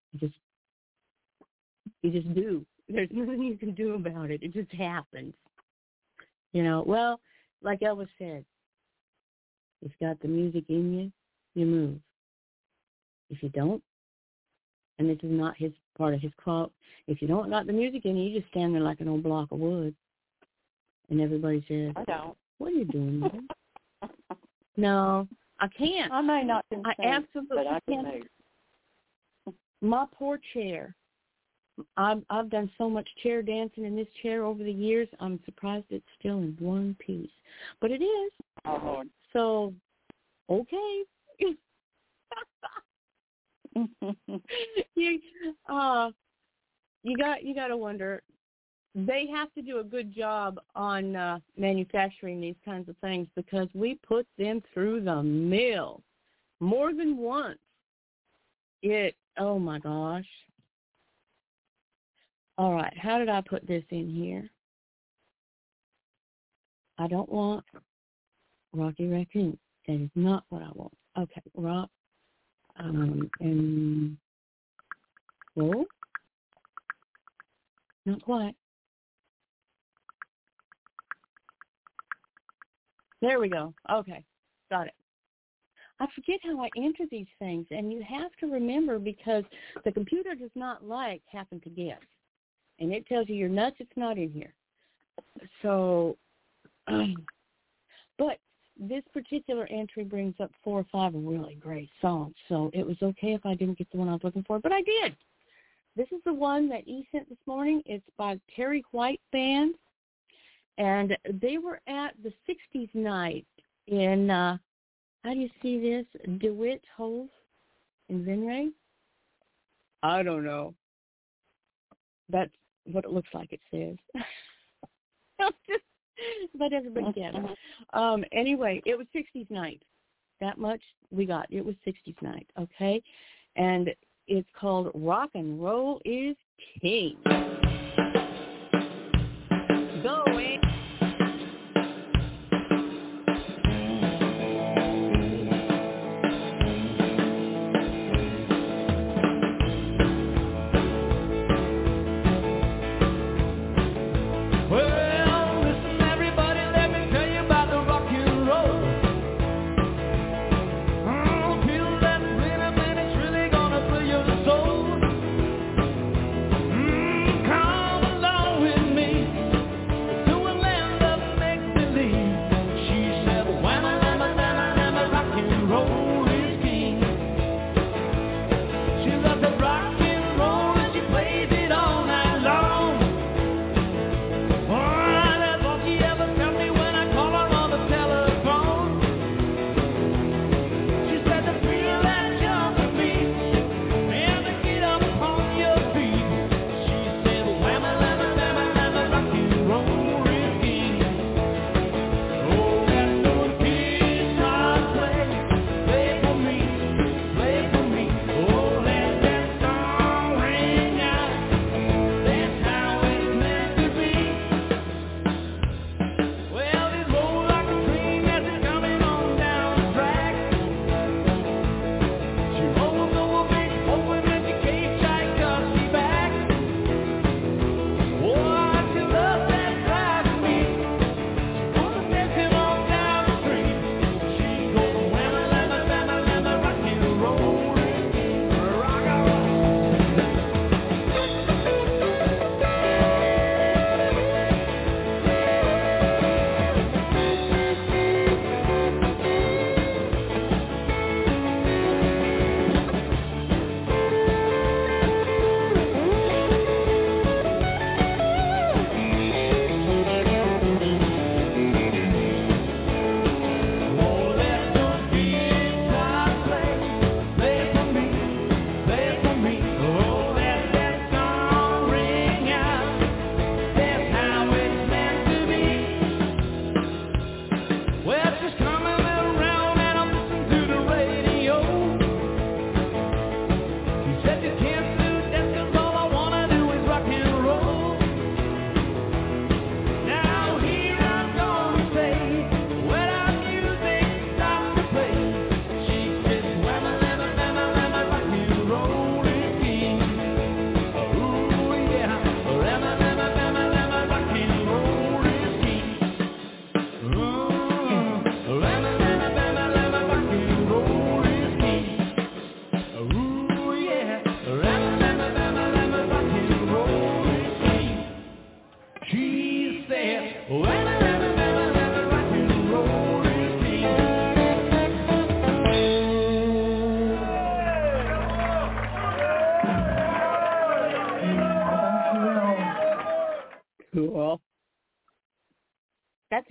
You just do. There's nothing you can do about it. It just happens. You know, well, like Elvis said, if you got the music in you, you move. If you don't, and this is not his part of his quote, if you don't got the music in you, you just stand there like an old block of wood. And everybody says, I don't. What are you doing, man? No, I can't. I may not can I sing, absolutely but I can can't. move. My poor chair. I've done so much chair dancing in this chair over the years. I'm surprised it's still in one piece, but it is. Oh Lord. So, okay. you got to wonder. They have to do a good job on manufacturing these kinds of things because we put them through the mill more than once. Oh my gosh. All right, how did I put this in here? I don't want Rocky Raccoon. That is not what I want. Okay, rock and roll. Not quite. There we go. Okay, got it. I forget how I enter these things, and you have to remember because the computer does not like happen to guess. And it tells you you're nuts, it's not in here. So, but this particular entry brings up 4 or 5 really great songs. So it was okay if I didn't get the one I was looking for, but I did. This is the one that E sent this morning. It's by Terry White Band. And they were at the 60s night in, how do you see this? DeWitt Hove in Venray? I don't know. That's what it looks like it says. But everybody gets it. Anyway, it was 60s night. That much we got. It was 60s night, okay? And it's called Rock and Roll is King. Go in. Come along with me.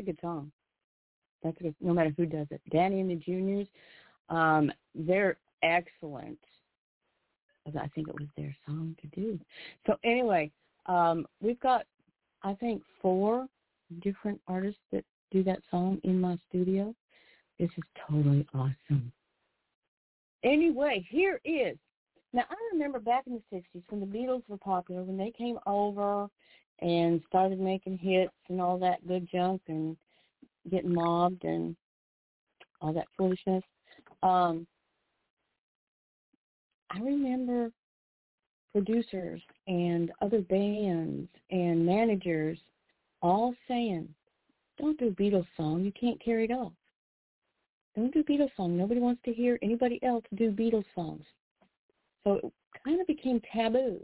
good song. No matter who does it. Danny and the Juniors, they're excellent. I think it was their song to do. So anyway, we've got, I think, 4 different artists that do that song in my studio. This is totally awesome. Anyway, here is. Now, I remember back in the 60s when the Beatles were popular, when they came over and started making hits and all that good junk and getting mobbed and all that foolishness. I remember producers and other bands and managers all saying, don't do a Beatles song. You can't carry it off. Don't do a Beatles song. Nobody wants to hear anybody else do Beatles songs. So it kind of became taboo.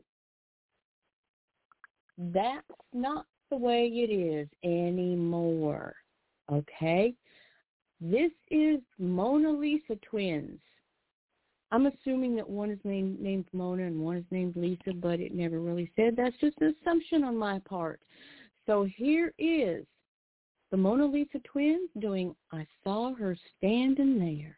That's not the way it is anymore, okay? This is Mona Lisa twins. I'm assuming that one is named Mona and one is named Lisa, but it never really said. That's just an assumption on my part. So here is the Mona Lisa twins doing I Saw Her Standing There.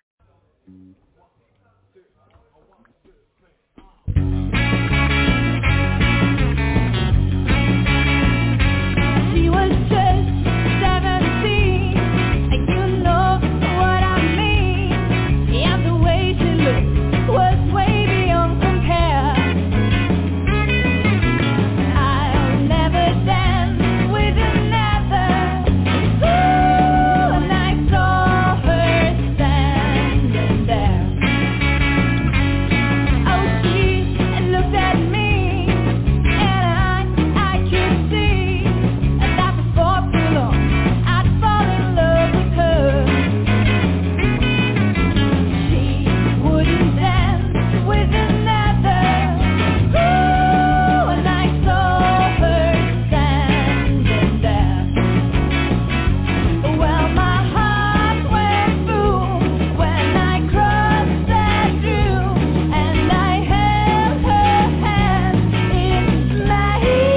She was just 17, and you know what I mean. Yeah, the way she looked was way beyond compare. I'll never dance with another. Ooh, and I saw her standing there. Oh, she looked at me, and I could see that before too long I'd fall in love with her. She wouldn't dance with another. Ooh, and I saw her standing there. Well, my heart went boom when I crossed that room, and I held her hand in my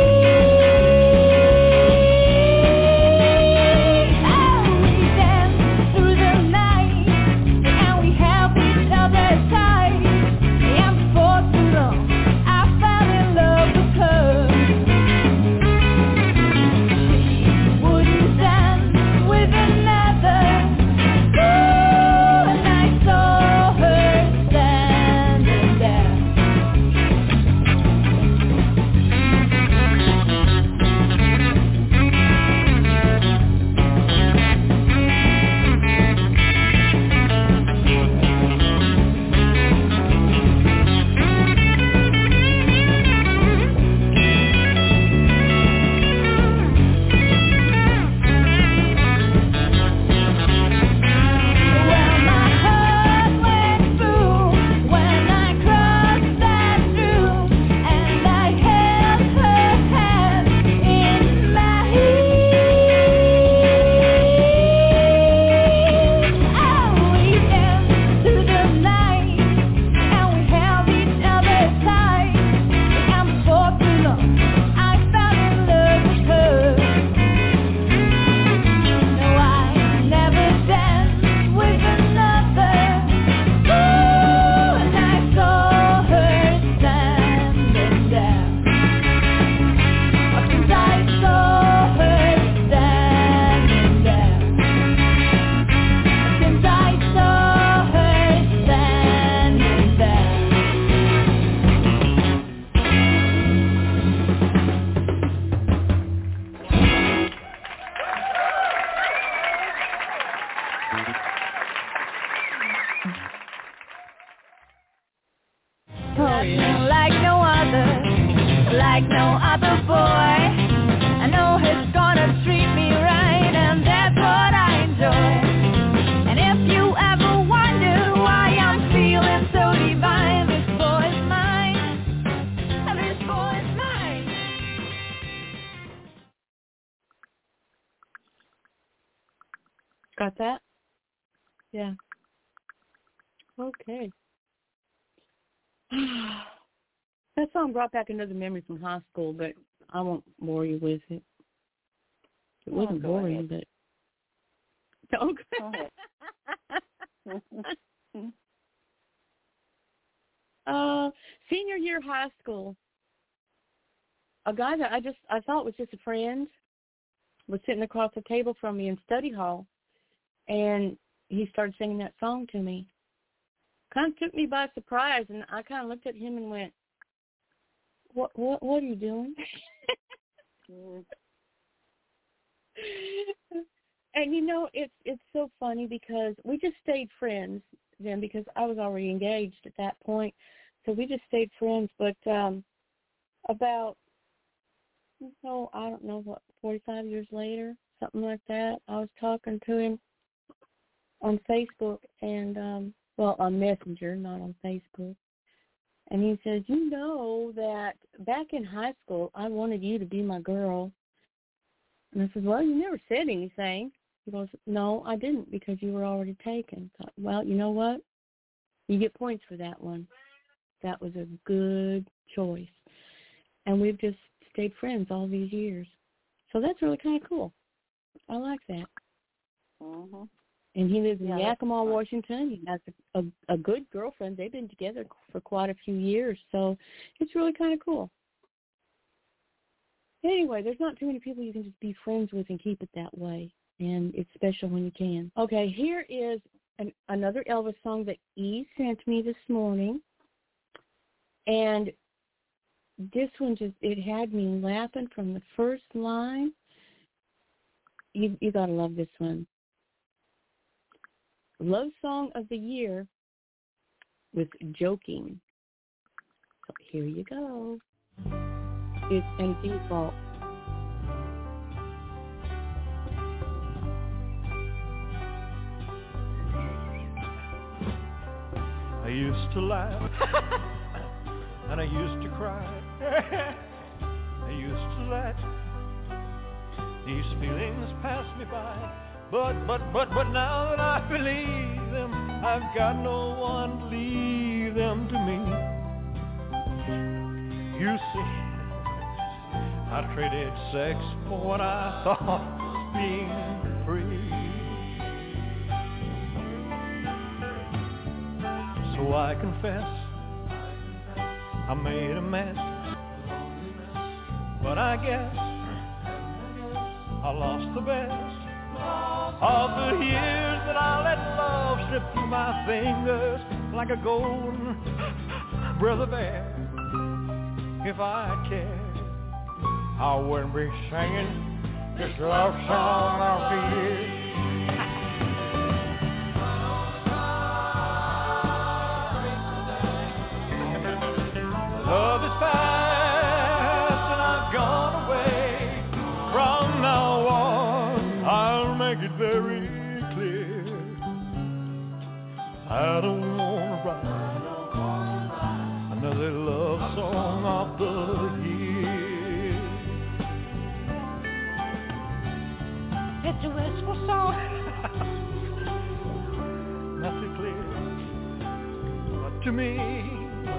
we danced through the night, and we held each other tight. And before too long, I fell in love with her. She wouldn't dance with another. Ooh, and I saw her standing there. Well, my heart went boom when I crossed that room, and I held her hand in my we danced through the night, and we held each other tight. And before too long, I fell in love with her. No, I never danced with another. Ooh, and I saw her standing there. Since I saw her standing there. Since I saw her standing there. Like no other, like no other boy. I know he's gonna treat me right, and that's what I enjoy. And if you ever wonder why I'm feeling so divine, this boy's mine, and this boy's mine. Got that? Yeah. Okay. That song brought back another memory from high school, but I won't bore you with it. It wasn't go boring, ahead. but Okay. Senior year high school, a guy that I thought was just a friend was sitting across the table from me in study hall, and he started singing that song to me. Kind of took me by surprise, and I kind of looked at him and went, "What are you doing?" And it's so funny because we just stayed friends then, because I was already engaged at that point, so we just stayed friends. But about, I don't know, 45 years later, something like that, I was talking to him on Facebook and on Messenger, not on Facebook. And he says, that back in high school, I wanted you to be my girl. And I said, well, you never said anything. He goes, no, I didn't, because you were already taken. I thought, well, you know what? You get points for that one. That was a good choice. And we've just stayed friends all these years. So that's really kind of cool. I like that. Mm-hmm. And he lives in Yakima, Washington. He has a good girlfriend. They've been together for quite a few years, so it's really kind of cool. Anyway, there's not too many people you can just be friends with and keep it that way, and it's special when you can. Okay, here is another Elvis song that E sent me this morning, and this one it had me laughing from the first line. You got to love this one. Love Song of the Year with Joking. So here you go. It's in default. I used to laugh and I used to cry. I used to let these feelings pass me by. But now that I believe them, I've got no one to leave them to me. You see, I traded sex for what I thought was being free. So I confess, I made a mess, but I guess I lost the best of the years that I let love slip through my fingers like a golden brother bear. If I cared, I wouldn't be singing this love song of the year. Love is past and I've gone away. From now on, I'll make it very clear. I don't want to write another love song of the year. It's a wistful song. Not too clear, but to me.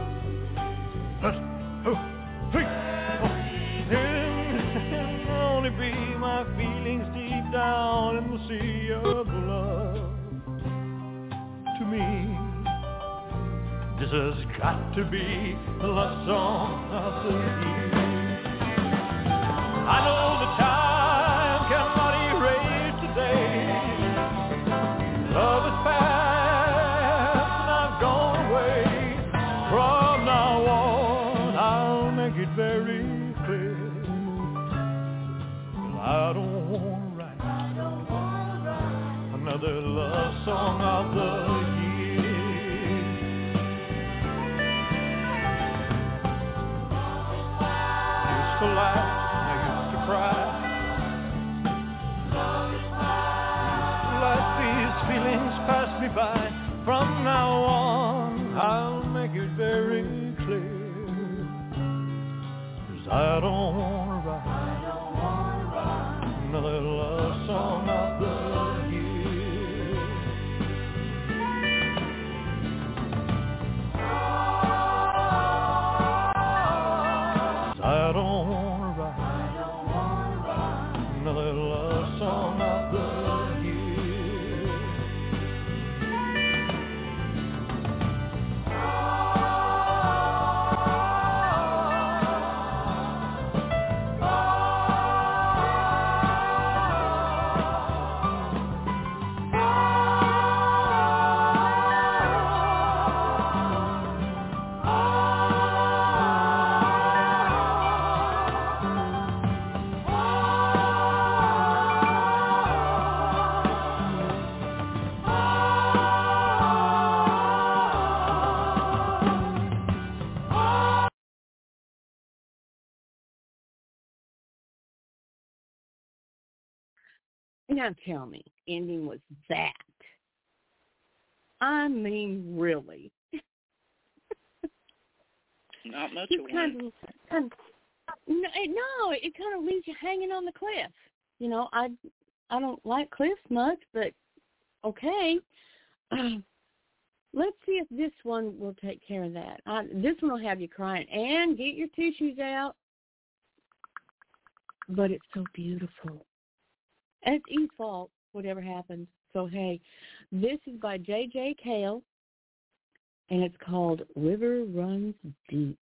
Only be my feelings deep down in the sea of love. To me, this has got to be the love song of the year. I know the time cannot erase today. Love is past and I've gone away. From now on, I'll make it very clear. I don't want to write another love song of the year. I used to laugh, I used to cry. Let these feelings pass me by. From now on, I'll make it very clear. 'Cause I don't want to write another love song of the year. I don't want to write another love song of the year. Now tell me, ending was that. I mean, really. Not much It of kind of, no, it kind of leaves you hanging on the cliff. You know, I don't like cliffs much, but okay. Let's see if this one will take care of that. This one will have you crying. And get your tissues out. But it's so beautiful. And it's Eve's fault, whatever happens. So, hey, this is by J.J. Cale, and it's called River Runs Deep.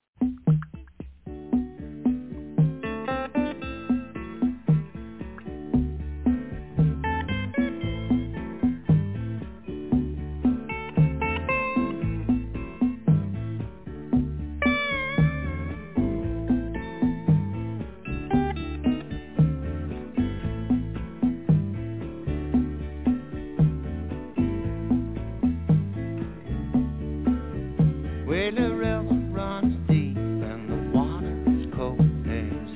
Well, the river runs deep and the water is cold as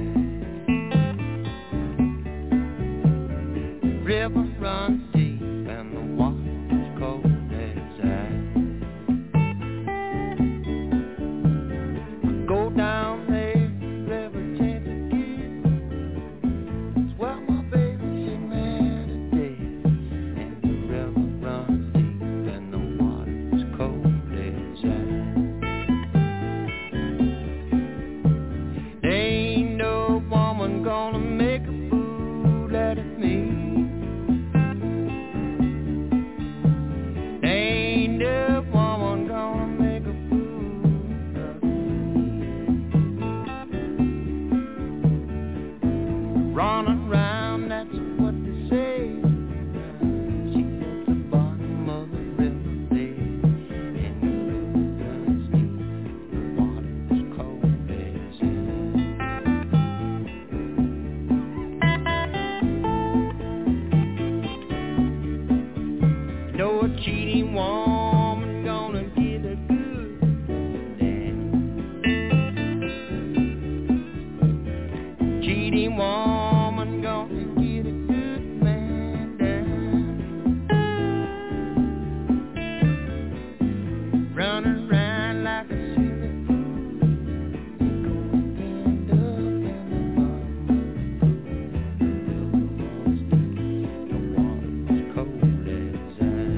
ice. River runs deep and the water is cold as ice. I go down there, river chance again. It's where my baby she met today. And the river runs deep and the water is cold as ice. Ain't no woman gonna make a fool out of me. Ain't no woman gonna make a fool out of me. Running around, that's what they say. She's at the bottom of the river there. And the river runs deep, the water's cold as ice. No cheating woman gonna get a good man. Cheating woman gonna get a good man down. Running around like a silly fool, gonna end up in the bottom of the water's cold as ice.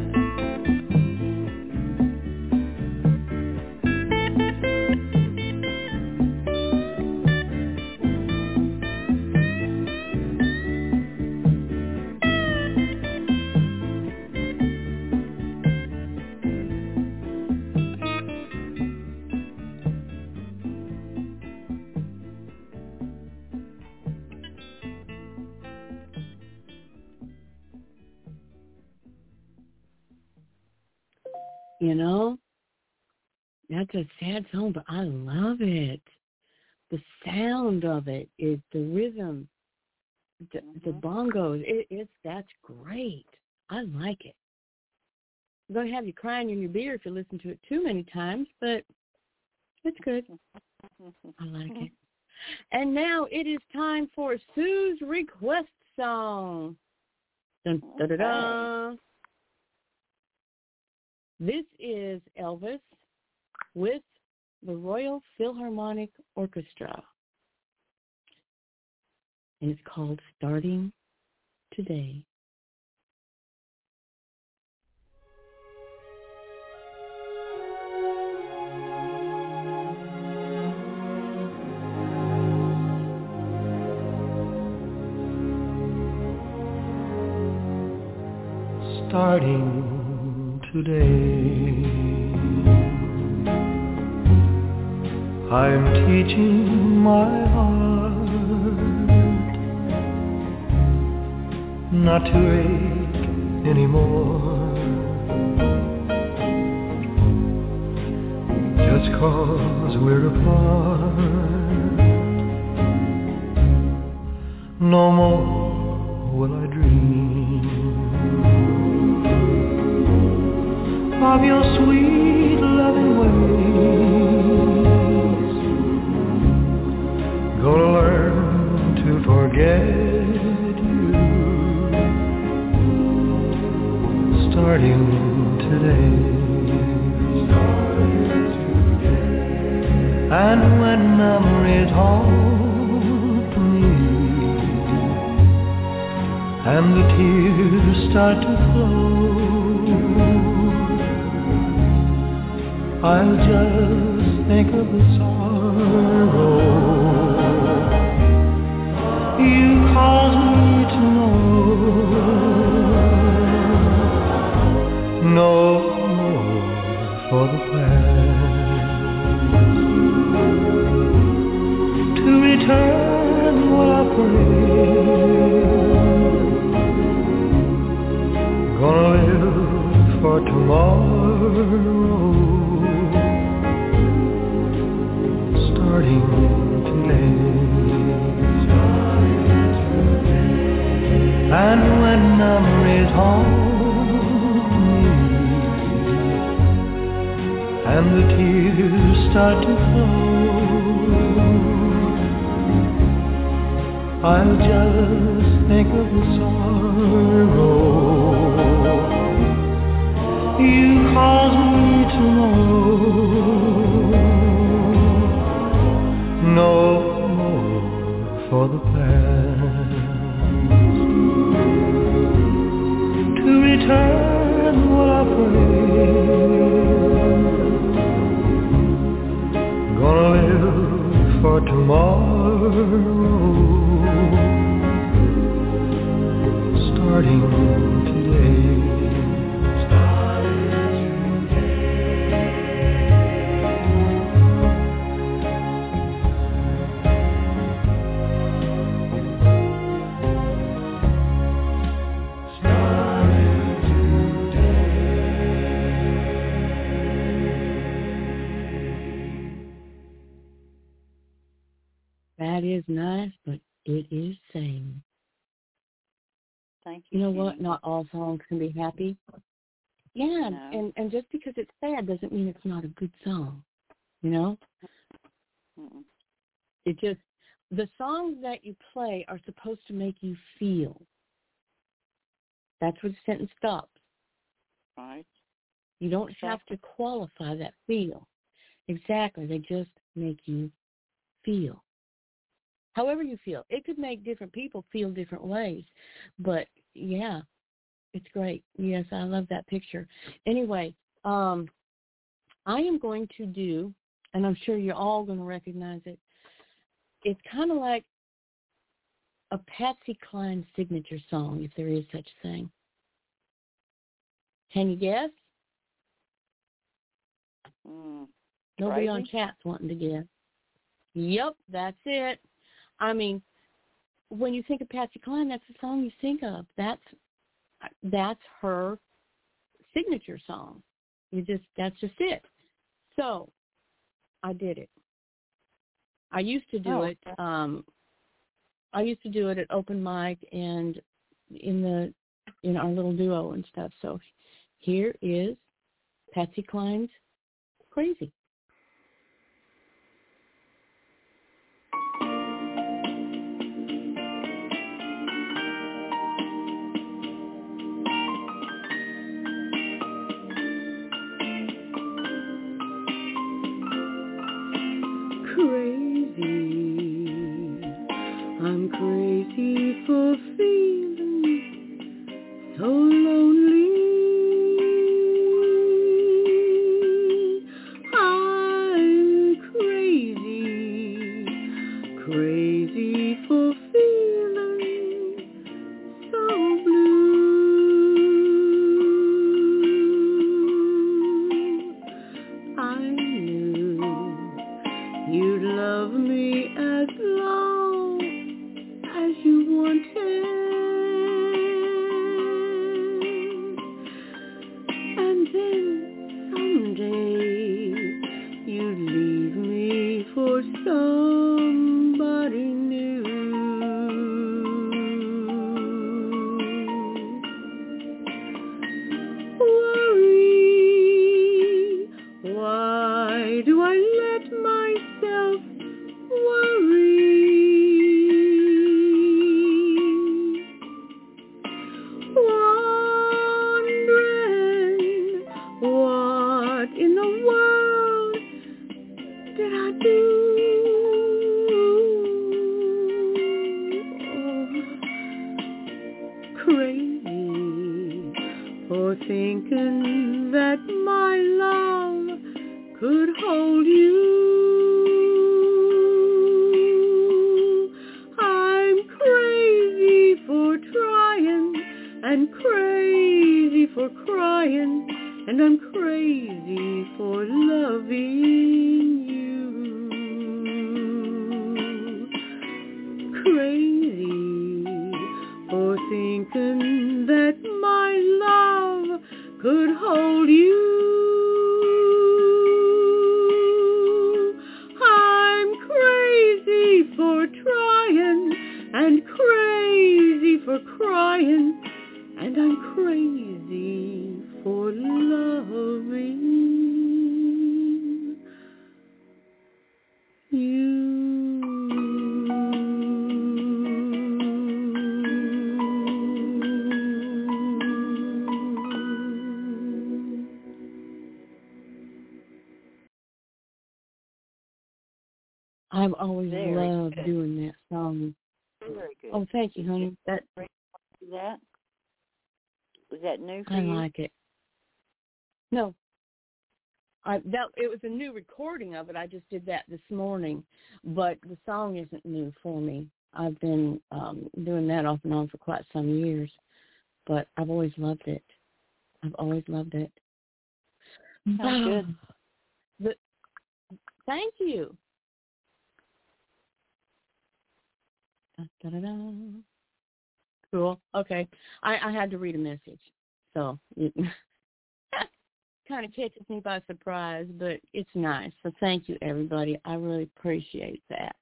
You know, that's a sad song, but I love it. The sound of it is the rhythm, the bongos. That's great. I like it. I'm going to have you crying in your beer if you listen to it too many times, but it's good. I like it. And now it is time for Sue's request song. Dun, da, da, da. This is Elvis with the Royal Philharmonic Orchestra. And it's called Starting Today. Starting today, I'm teaching my heart not to ache anymore, just 'cause we're apart. No more will I dream of your sweet loving ways. Gonna learn to forget you starting today. And when memories haunt me and the tears start to flow, I'll just think of the sorrow you caused me to know. No more for the past to return what I pray. Gonna live for tomorrow, starting today. And when memories haunt me and the tears start to flow, I'll just think of the sorrow you caused me to know. No more for the past to return what I pray. Gonna live for tomorrow, starting today. That is nice, but it is same. Thank you. You know what? Not all songs can be happy. Yeah, No. and just because it's sad doesn't mean it's not a good song. You know? Mm-mm. It just, the songs that you play are supposed to make you feel. That's where the sentence stops. Right. You don't have to qualify that feel. Exactly. They just make you feel. However you feel. It could make different people feel different ways. But, yeah, it's great. Yes, I love that picture. Anyway, I am going to do, and I'm sure you're all going to recognize it, it's kind of like a Patsy Cline signature song, if there is such a thing. Can you guess? Nobody on chat's wanting to guess. Yep, that's it. I mean, when you think of Patsy Cline, that's the song you think of. That's her signature song. That's just it. So, I did it. I used to do it. I used to do it at open mic and in our little duo and stuff. So, here is Patsy Cline's "Crazy." I'm crazy for feeling so lonely. I thinking that my love could hold you. I'm crazy for trying and crazy for crying, and I'm crazy for loving you. Crazy for thinking that my love could hold you. I'm crazy for trying and crazy for crying, and I'm crazy for loving you. I've always loved doing that song. Very good. Oh, thank you, honey. That was that new for you? I like it. No, it was a new recording of it. I just did that this morning, but the song isn't new for me. I've been doing that off and on for quite some years, but I've always loved it. Sounds good. Thank you. Da-da-da. Cool. Okay. I had to read a message, so it kind of catches me by surprise, but it's nice. So thank you, everybody. I really appreciate that.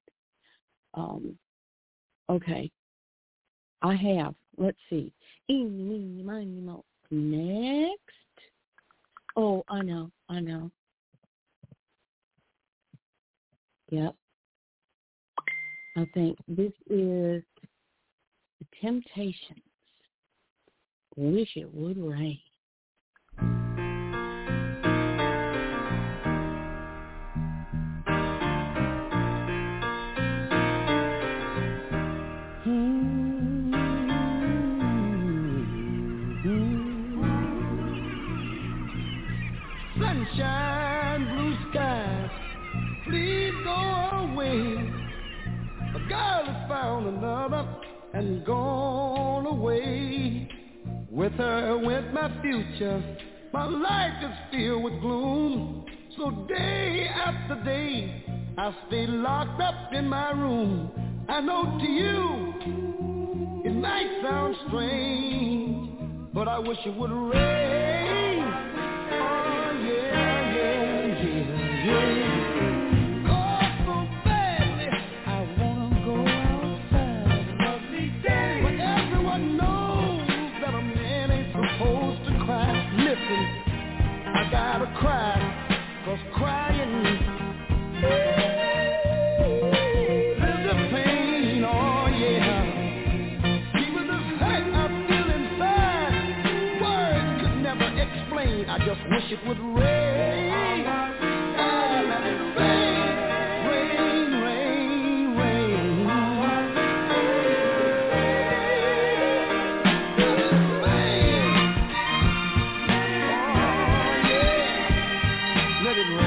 Okay. I have, let's see, next. Oh, I know. Yep. I think this is The Temptations. Wish It Would Rain. Sunshine, blue skies, please go away. A girl has found another and gone away. With her went my future. My life is filled with gloom. So day after day, I stay locked up in my room. I know to you, it might sound strange, but I wish it would rain. Oh yeah, yeah, yeah, yeah. I gotta cry, 'cause crying is the pain, oh yeah. Even this hurt I feel inside, words could never explain. I just wish it would rain. Oh, let it rain, rain, rain, rain. Let it rain.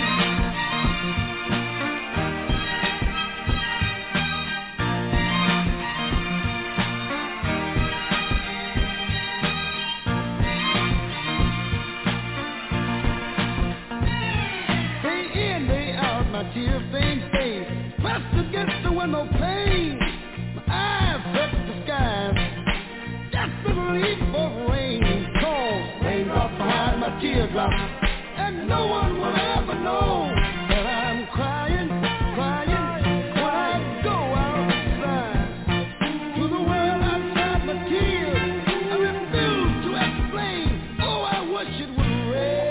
Day in, day out, my tears stained face pressed against the window pane. My eyes touch the skies, desperately for rain. Cold raindrops behind my teardrops, and no one will ever know that I'm crying, crying, when I go outside. To the world outside my tears, I refuse to explain. Oh, I wish it would rain.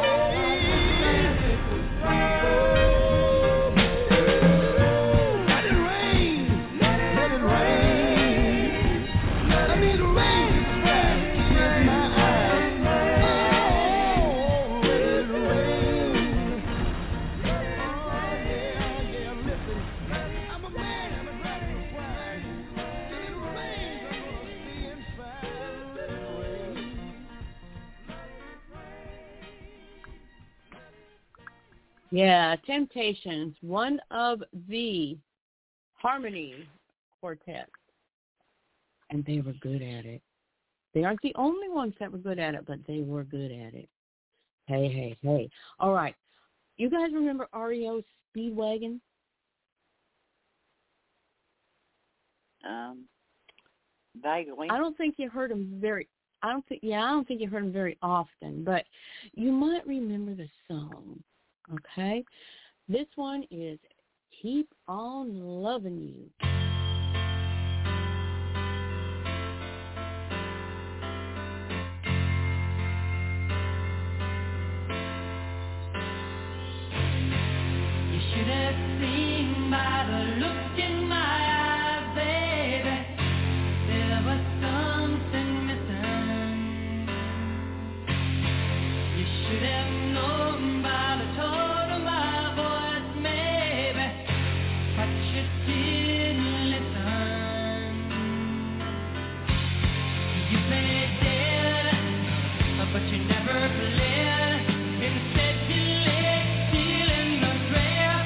Let it rain, let it rain. I need rain to splash tears in my eyes. Oh, let it rain. Yeah, Temptations, one of the harmony quartets. And they were good at it. They aren't the only ones that were good at it, but they were good at it. Hey, hey, hey. All right. You guys remember REO Speedwagon? Vaguely. I don't think you heard them very often, but you might remember the song. Okay? This one is Keep On Loving You. Should have seen by the look in my eyes, baby, there was something missing. You should have known by the tone of my voice, maybe, but you didn't listen. You played dead, but you never played. Instead you lay still in the grave.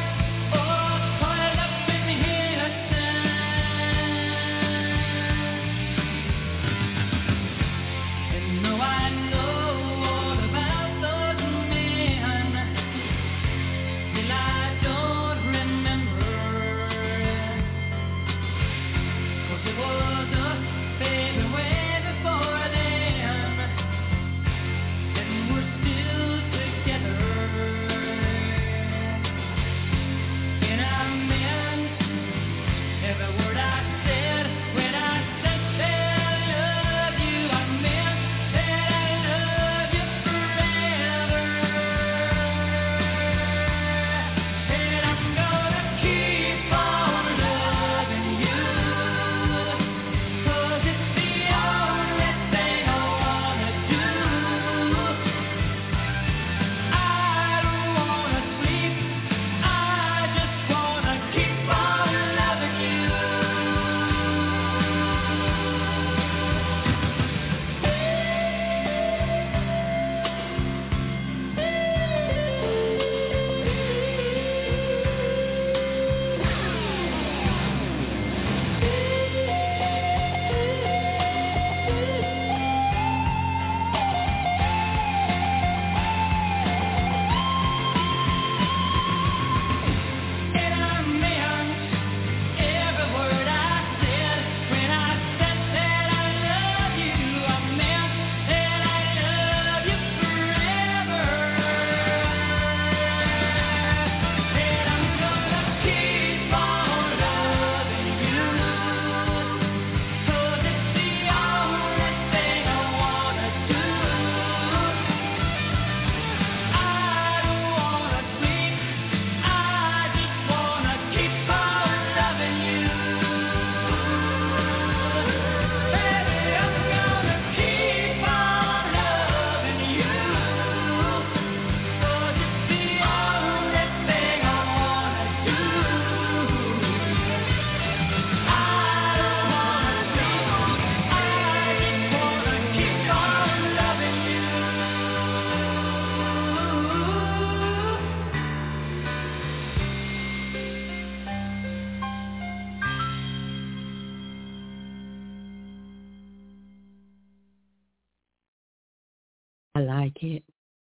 I like it.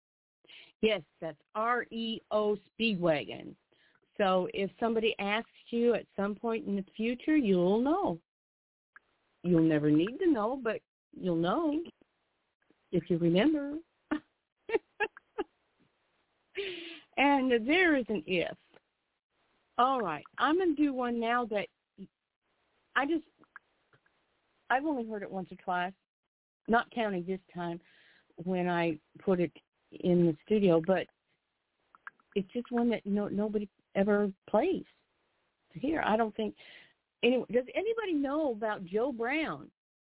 Yes, that's REO Speedwagon. So if somebody asks you at some point in the future, you'll know. You'll never need to know, but you'll know if you remember. And there is an if. All right, I'm going to do one now that I've only heard it once or twice, not counting this time when I put it in the studio, but it's just one that nobody ever plays here. I don't think anyone. Does anybody know about Joe Brown?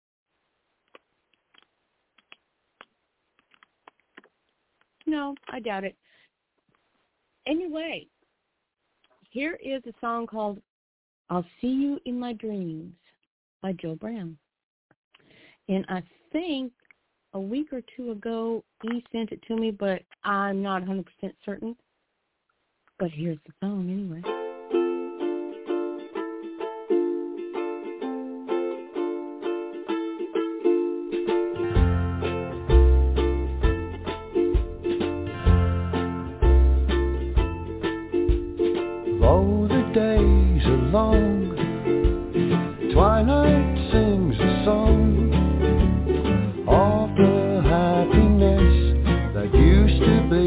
No, I doubt it. Anyway, here is a song called I'll See You in My Dreams by Joe Brown. And I think a week or two ago he sent it to me, but I'm not 100% certain. But here's the song anyway. Though the days are long, twilight sings a song of the happiness that used to be.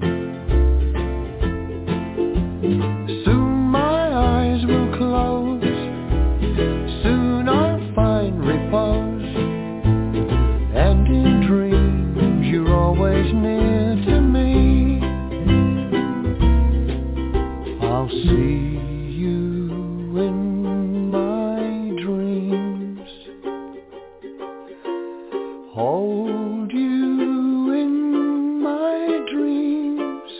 Soon my eyes will close, soon I'll find repose, and in dreams you're always near to me. I'll see you in my dreams, hold you in my dreams.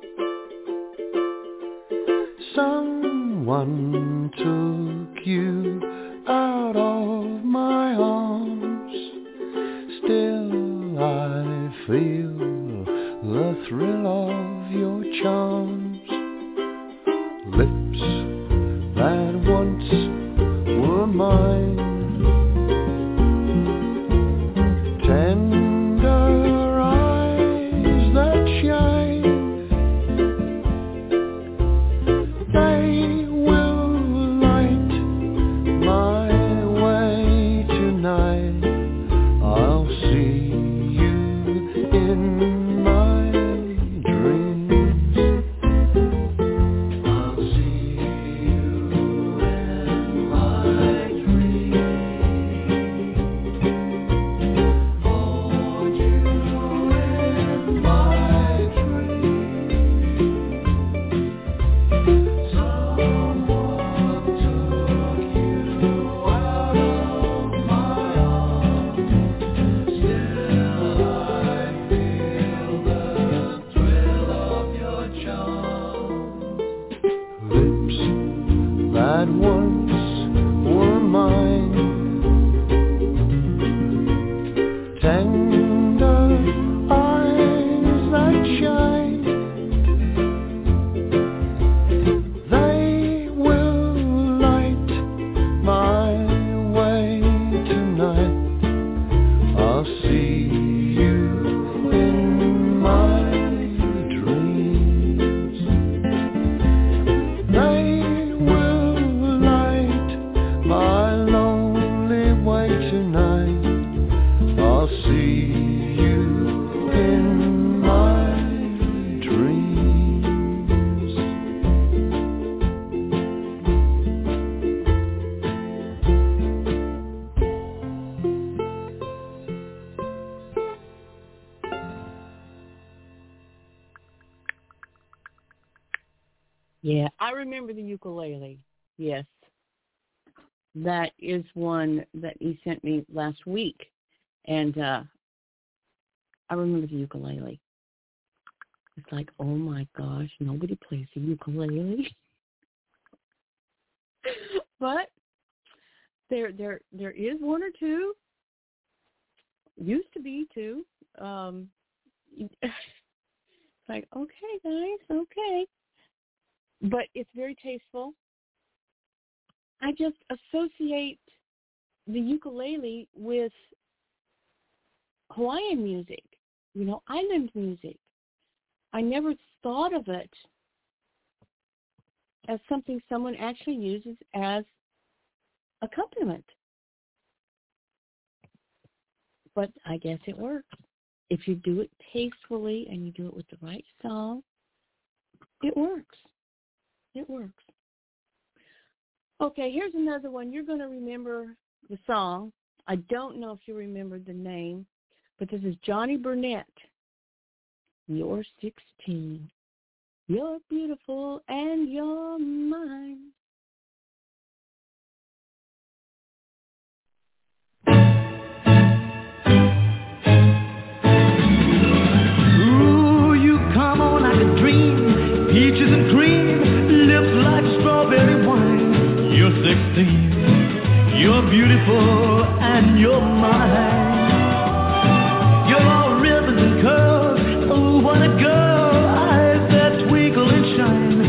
Someone took you out of my arms, still I feel the thrill of your charms. Lips that once were mine, tender eyes that shine, they will light my way tonight. I'll see you in my dreams. I'll see you in my dreams. Hold you in my dreams. Someone took you out of my arms, still I feel the thrill of your charms. Lips that once were mine, tender eyes that shine, they will light my way tonight. I'll see you in my dreams. They will light my lonely way tonight. I'll see you in my dreams. Yeah, I remember the ukulele. Yes. That is one that he sent me last week. And I remember the ukulele. It's like, oh my gosh, nobody plays the ukulele. But there is one or two. Used to be two. It's like, okay, guys, okay. But it's very tasteful. I just associate the ukulele with Hawaiian music, island music. I never thought of it as something someone actually uses as accompaniment. But I guess it works. If you do it tastefully and you do it with the right song, it works. It works. Okay, here's another one. You're going to remember the song. I don't know if you remember the name, but this is Johnny Burnett. You're 16. You're beautiful and you're mine. Ooh, you come on like a dream. Peaches and cream, lips like strawberry wine. You're 16. You're beautiful and you're mine. You're all ribbons and curls. Oh, what a girl. Eyes that twinkle and shine.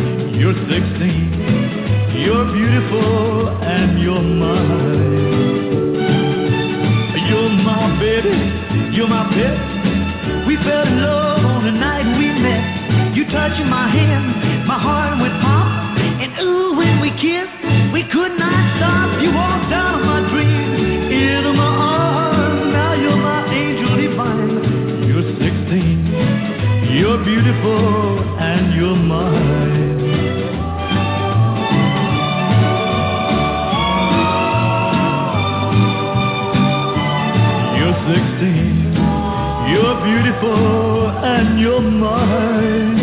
touching my hand, my heart went pop. And ooh, when we kissed, we could not stop. You walked out of my dreams, into my arms. Now you're my angel divine. You're 16, you're beautiful, and you're mine. You're 16, you're beautiful, and you're mine.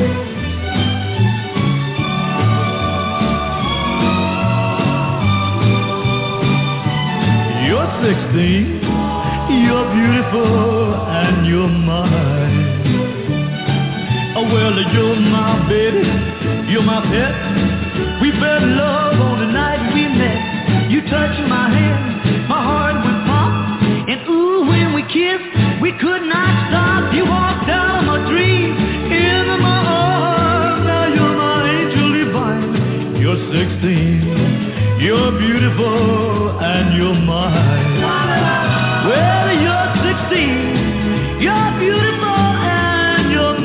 You're 16, you're beautiful, and you're mine. Oh, well, you're my baby, you're my pet. We fell in love on the night we met. You touched my hand, my heart went pop. And ooh, when we kissed, we could not stop. You walked out of my dreams, into my arms. Now you're my angel divine. You're 16, you're beautiful, and you're mine. Well, you're 16, you're beautiful, and you're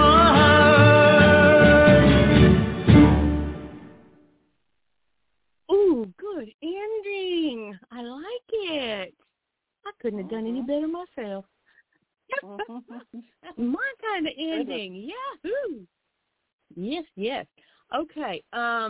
mine. Ooh, good ending. I like it. I couldn't have done any better myself. My kind of ending. Yahoo! Yes, yes. Okay.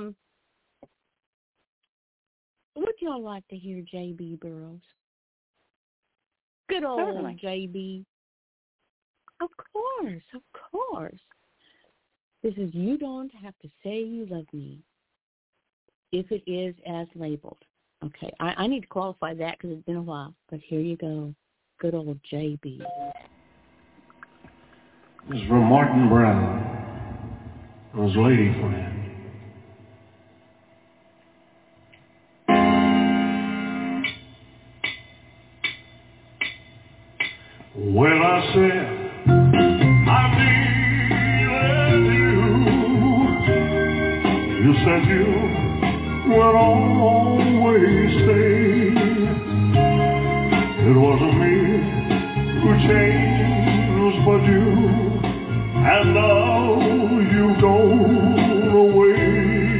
Would y'all like to hear J.B. Burroughs? Good old Certainly. J.B. Of course. This is You Don't Have to Say You Love Me, if it is as labeled. Okay, I need to qualify that because it's been a while, but here you go. Good old J.B. This is from Martin Brown and his lady friend. Well, I said I needed you. You said you will always stay. It wasn't me who changed, but you. And now you've gone away.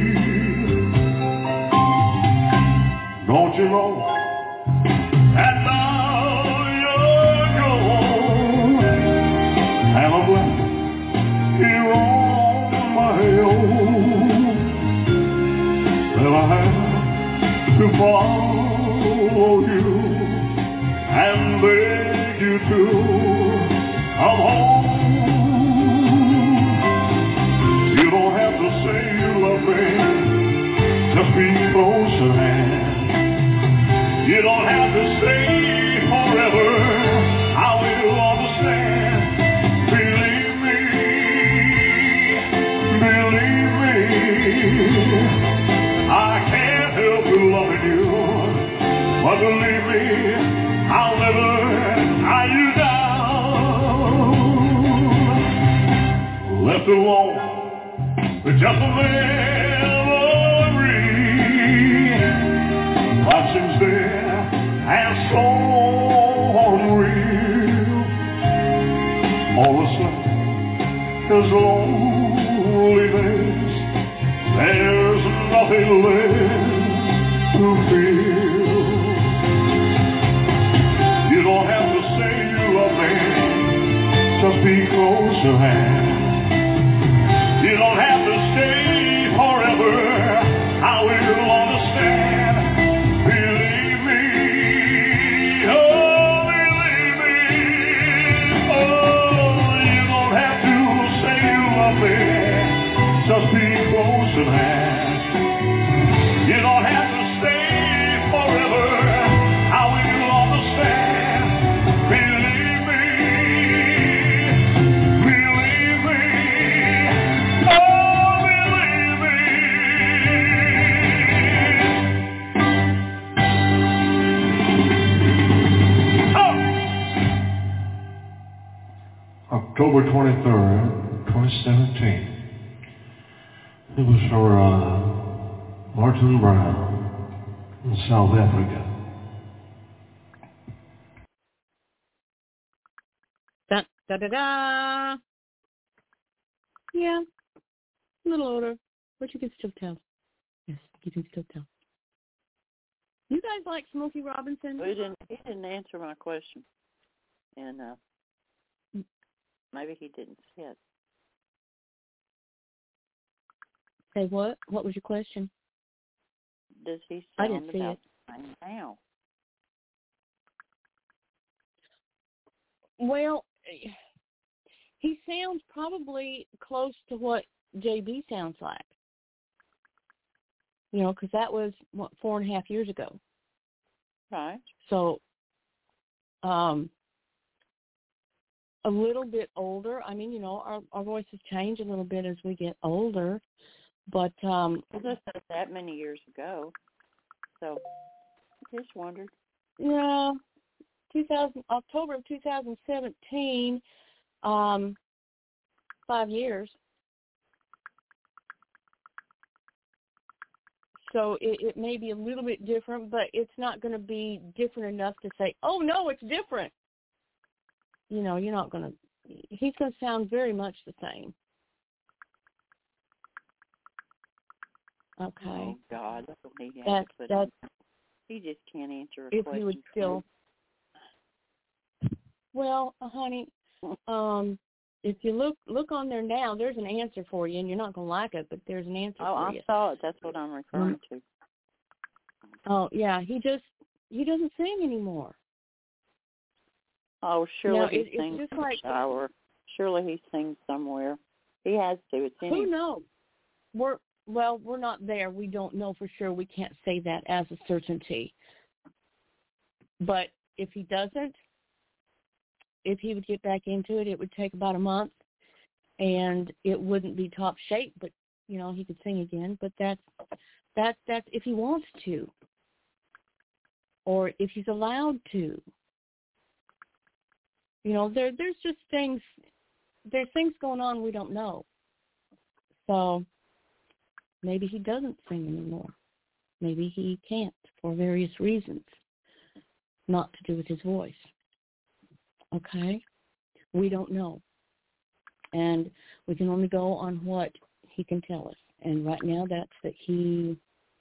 Don't you know? And now you're gone. And I'm left here on my own. Well, I have to follow you and beg you to come home. You don't have to say you love me, just be close at hand. You don't have to stay forever, I will understand. Believe me, I can't help loving you, but believe me, I'll never tie you down. Left alone with just a memory, what seems there and so unreal. All that's left is loneliness. There's nothing left to feel. You don't have to say you love me, just be close at hand. You don't have to stay forever, I will understand. Believe me, oh believe me. Oh, you don't have to say you love me, just be close at hand. You don't have to stay forever, I will understand. Believe me, believe me, oh believe me. Oh. October 23rd, 2017. It was for Martin Brown in South Africa. Da da da da. Yeah, a little older, but you can still tell. Yes, you can still tell. You guys like Smokey Robinson? He didn't answer my question, and maybe he didn't see it. Say what? What was your question? Does he I sound didn't see about it. the same now? Well, he sounds probably close to what JB sounds like. You know, because that was, 4.5 years ago. Right. So, a little bit older. I mean, you know, our voices change a little bit as we get older. But, well, that's not that many years ago. So, I just wondered. Yeah, October of 2017, 5 years. So it may be a little bit different, but it's not going to be different enough to say, oh, no, it's different. You know, you're not going to, he's going to sound very much the same. Okay. Oh, God. He just can't answer a if question. He would still, well, honey, if you look on there now, there's an answer for you, and you're not going to like it, but there's an answer for you. I saw it. That's what I'm referring to. Oh, yeah, he doesn't sing anymore. Oh, surely he sings just in like, the shower. Surely he sings somewhere. He has to. It's in who him. knows? We're not there. We don't know for sure. We can't say that as a certainty. But if he doesn't, if he would get back into it, it would take about a month, and it wouldn't be top shape. But you know, he could sing again. But that's if he wants to, or if he's allowed to. You know, there's just things. There's things going on we don't know. So maybe he doesn't sing anymore. Maybe he can't for various reasons, not to do with his voice. Okay? We don't know. And we can only go on what he can tell us. And right now that's that he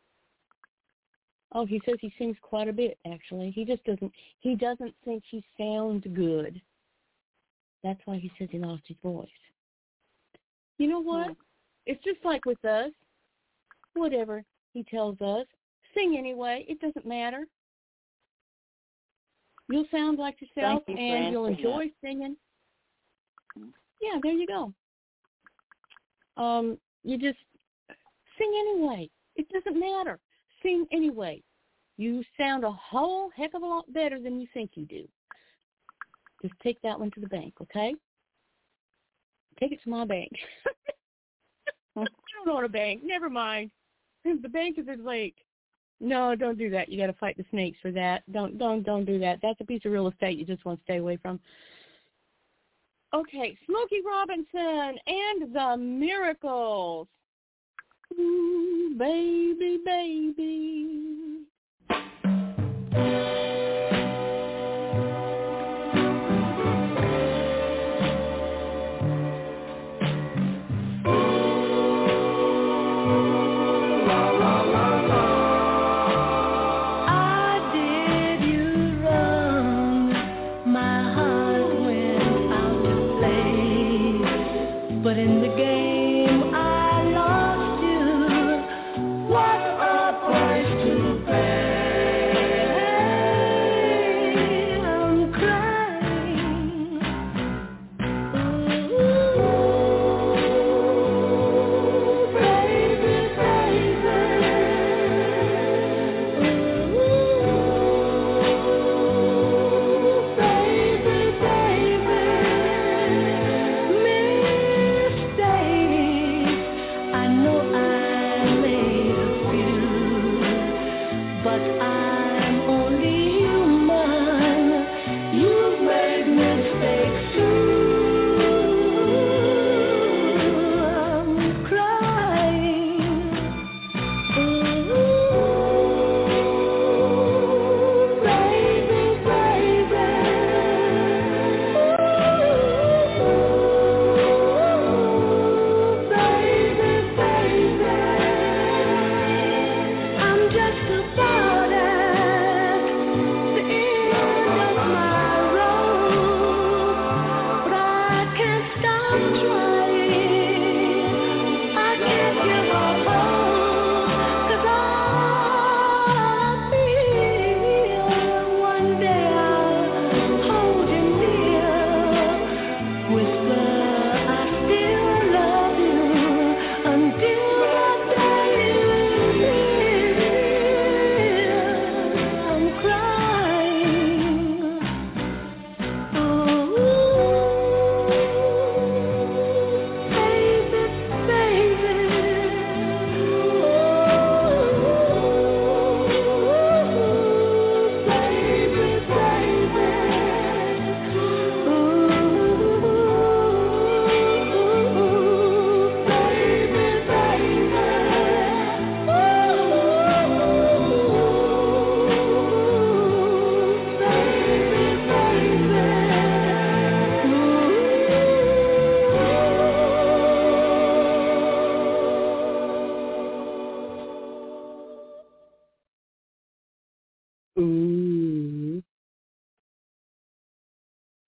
says he sings quite a bit, actually. He doesn't think he sounds good. That's why he says he lost his voice. You know what? It's just like with us. Whatever he tells us, sing anyway. It doesn't matter. You'll sound like yourself, and you'll enjoy singing. Yeah, there you go. You just sing anyway. It doesn't matter. Sing anyway. You sound a whole heck of a lot better than you think you do. Just take that one to the bank, okay? Take it to my bank. I don't own a bank. Never mind. The bank is a lake. No, don't do that. You got to fight the snakes for that. Don't do that. That's a piece of real estate you just want to stay away from. Okay, Smokey Robinson and the Miracles. Ooh, baby, baby. But in the game I lost you. What a price to pay.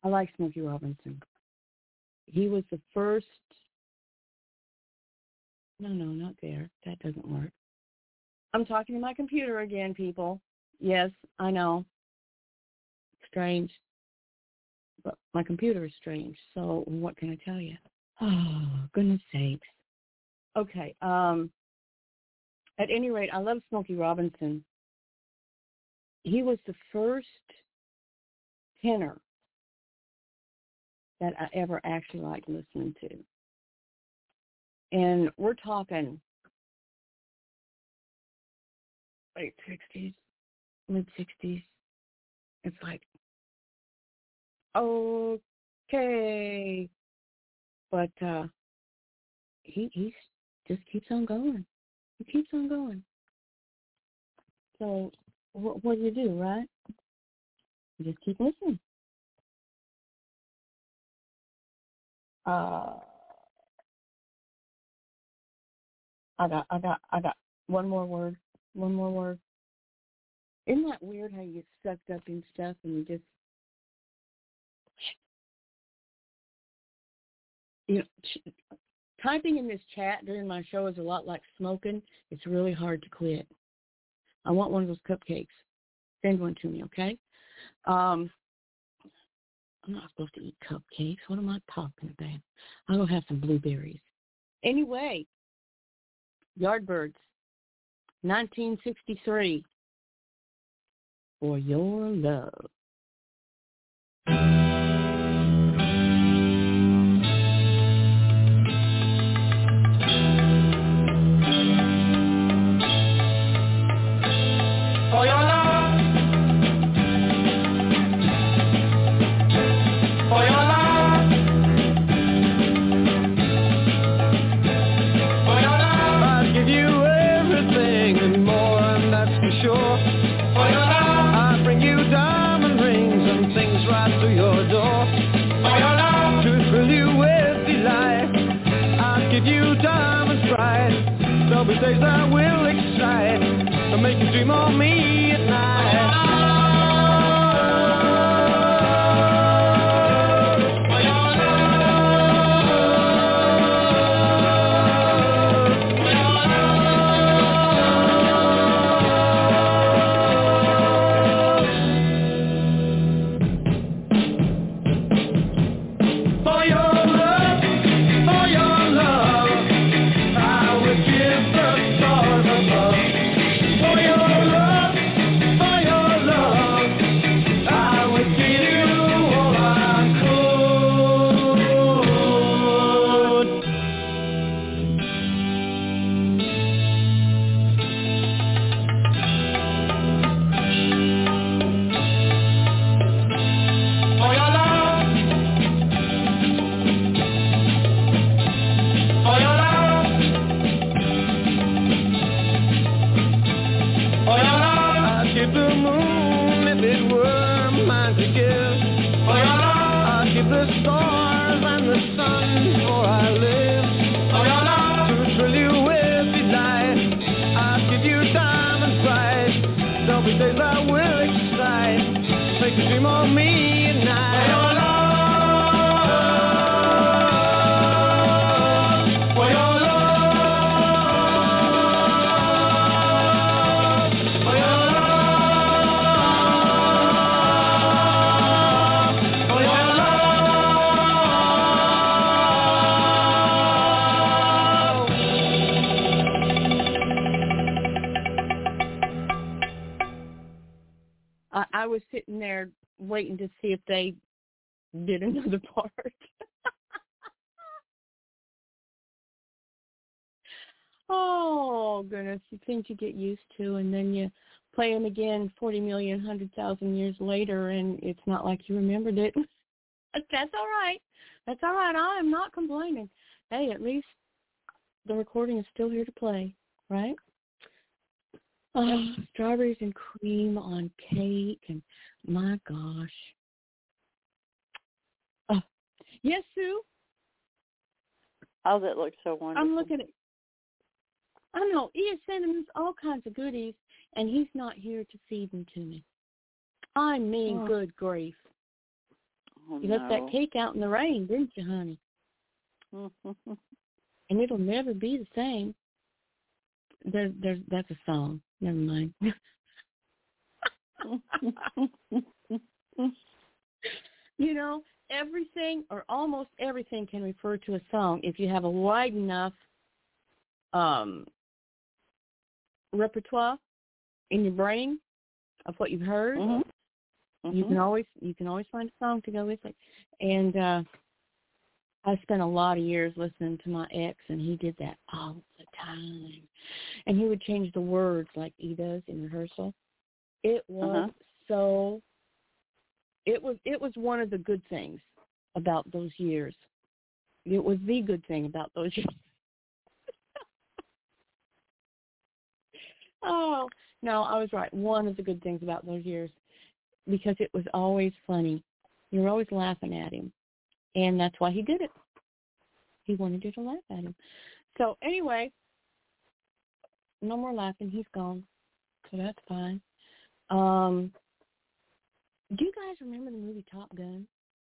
I like Smokey Robinson. He was the first. No, not there. That doesn't work. I'm talking to my computer again, people. Yes, I know. Strange. But my computer is strange, so what can I tell you? Oh, goodness sakes. Okay. At any rate, I love Smokey Robinson. He was the first tenor that I ever actually liked listening to. And we're talking late 60s, mid-60s. It's like, okay. But he just keeps on going. He keeps on going. So what do you do, right? You just keep listening. I got one more word. Isn't that weird how you get sucked up in stuff and you just, typing in this chat during my show is a lot like smoking. It's really hard to quit. I want one of those cupcakes. Send one to me, okay? I'm not supposed to eat cupcakes. What am I talking about? I'll go have some blueberries. Anyway, Yardbirds, 1963. For Your Love. For your love, for your love, for your love, I'd give you everything and more, and that's for sure. For your love, I'd bring you diamond rings and things right to your door. For your love, to fill you with delight, I'd give you diamonds bright. There'll be days I will excite to make you dream of me at night. I was sitting there waiting to see if they did another part. Oh, goodness. You things you get used to, and then you play them again 40 million, 100,000 years later, and it's not like you remembered it. That's all right. That's all right. I am not complaining. Hey, at least the recording is still here to play, right? Oh, strawberries and cream on cake, and my gosh. Oh, yes, Sue? Oh, that looks so wonderful. I'm looking at I know, he is sending us all kinds of goodies, and he's not here to feed them to me. I mean, good grief. You left that cake out in the rain, didn't you, honey? And it'll never be the same. That's a song. Never mind. You know, everything or almost everything can refer to a song if you have a wide enough repertoire in your brain of what you've heard. You can always find a song to go with it. And I spent a lot of years listening to my ex, and he did that all the time. And he would change the words like he does in rehearsal. It was it was one of the good things about those years. It was the good thing about those years. Oh, no, I was right. One of the good things about those years, because it was always funny. You were always laughing at him, and that's why he did it. He wanted you to laugh at him. So anyway, no more laughing. He's gone, so that's fine. Do you guys remember the movie Top Gun?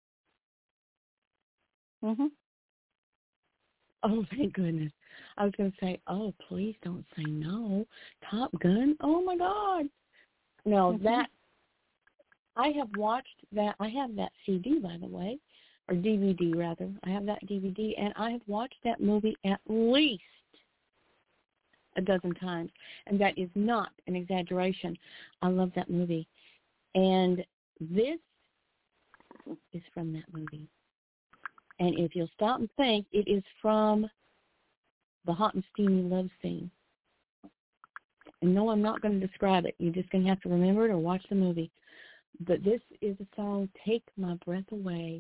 Oh, thank goodness. I was going to say, oh, please don't say no. Top Gun? Oh, my God. No, that, I have watched that. I have that CD, by the way, or DVD, rather. I have that DVD, and I have watched that movie at least a dozen times, and that is not an exaggeration. I love that movie. And this is from that movie. And if you'll stop and think, it is from the Hot and Steamy Love Scene. And no, I'm not going to describe it. You're just going to have to remember it or watch the movie. But this is the song, Take My Breath Away.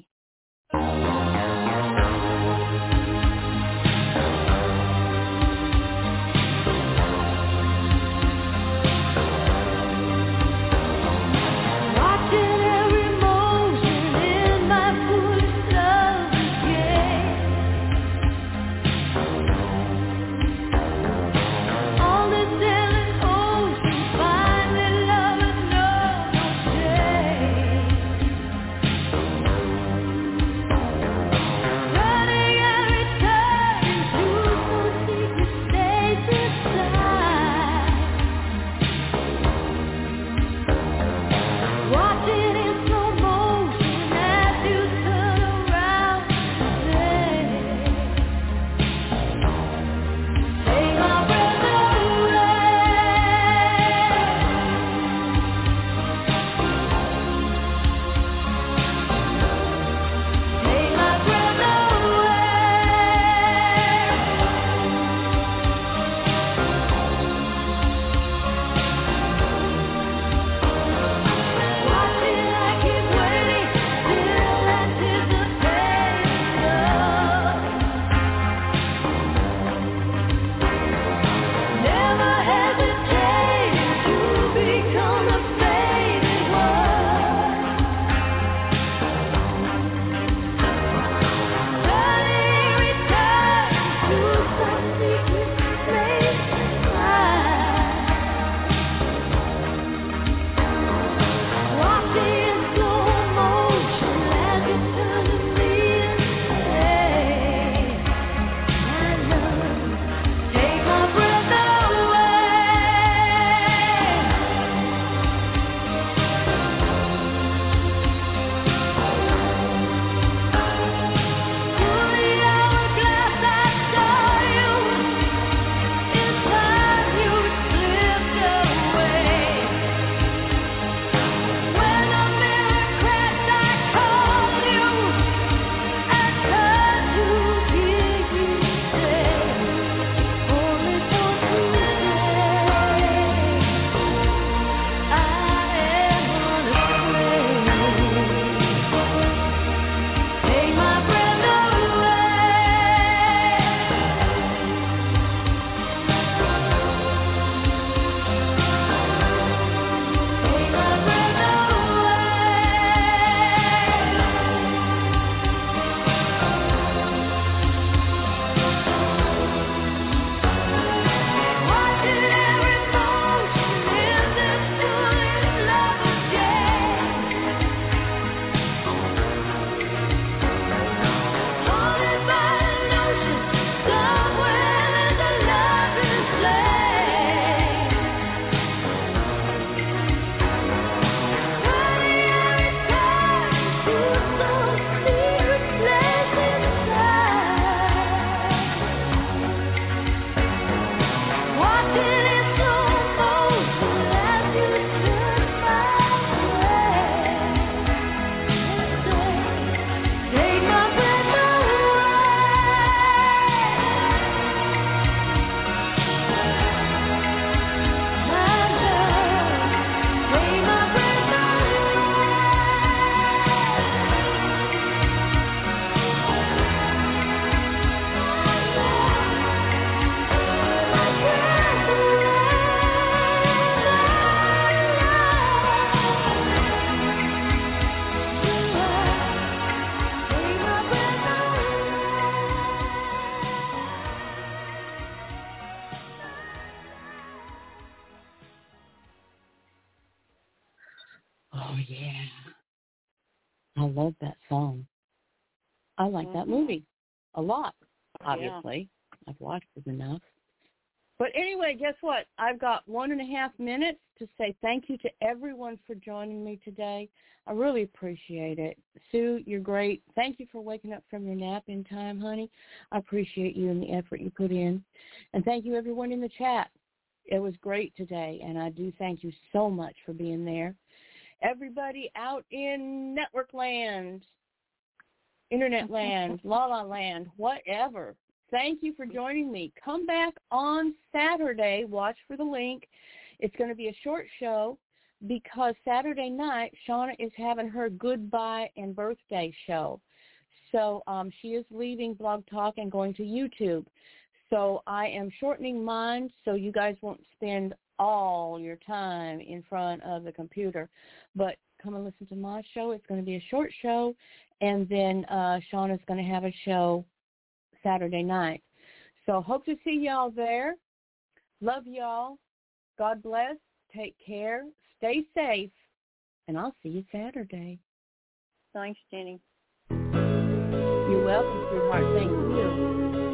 Oh, yeah. I love that song. I like that movie a lot, obviously. Yeah. I've watched it enough. But anyway, guess what? I've got 1.5 minutes to say thank you to everyone for joining me today. I really appreciate it. Sue, you're great. Thank you for waking up from your nap in time, honey. I appreciate you and the effort you put in. And thank you, everyone in the chat. It was great today, and I do thank you so much for being there. Everybody out in network land, internet land, la-la land, whatever, thank you for joining me. Come back on Saturday. Watch for the link. It's going to be a short show because Saturday night, Shauna is having her goodbye and birthday show. So she is leaving Blog Talk and going to YouTube. So I am shortening mine so you guys won't spend all your time in front of the computer. But come and listen to my show. It's going to be a short show. And then Shauna's going to have a show Saturday night. So hope to see y'all there. Love y'all. God bless. Take care. Stay safe. And I'll see you Saturday. Thanks, Jenny. You're welcome, sweetheart. Thank you.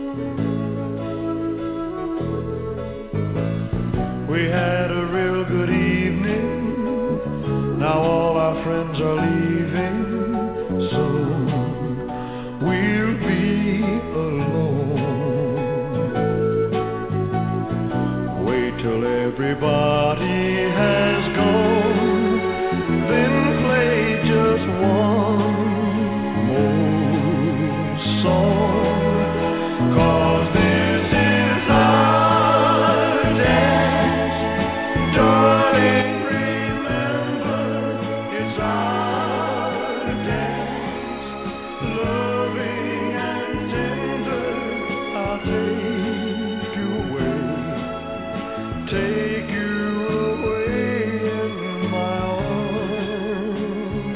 We had a real good evening. Now all our friends are leaving. Soon we'll be alone. Wait till everybody has gone, then play just one more song. 'Cause this is our dance, darling. Remember, it's our dance, loving and tender. I'll take you away, take you away in my arms.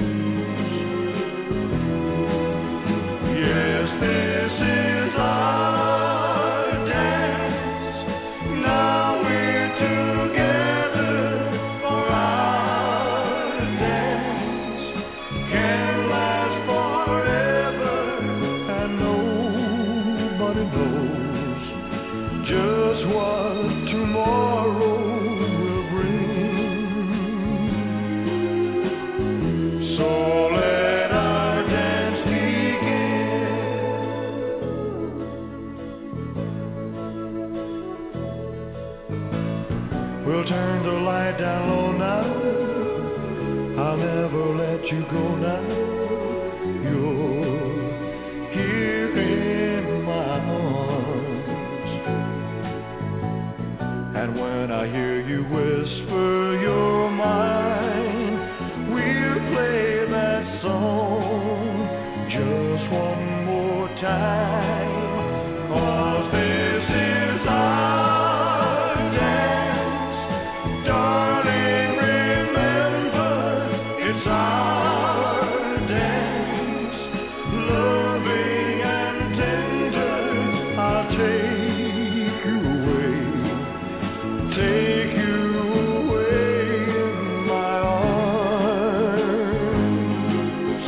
Yes, this is our dance. Now we're together, for our dance can last forever, and nobody knows just what tomorrow will bring. So let our dance begin. We'll turn the light down low now. I'll never let you go now. You're here in my arms. And when I hear you whisper you're mine, we'll play that song just one more time. 'Cause this is our dance, darling. Remember, it's our dance, loving and tender. I'll take you away, take you away in my arms.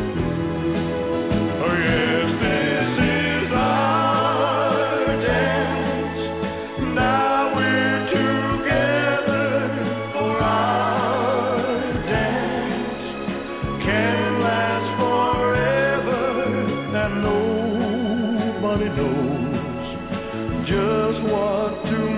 Oh yes, this is our dance. Now we're together, for our dance can last forever, and nobody knows just what to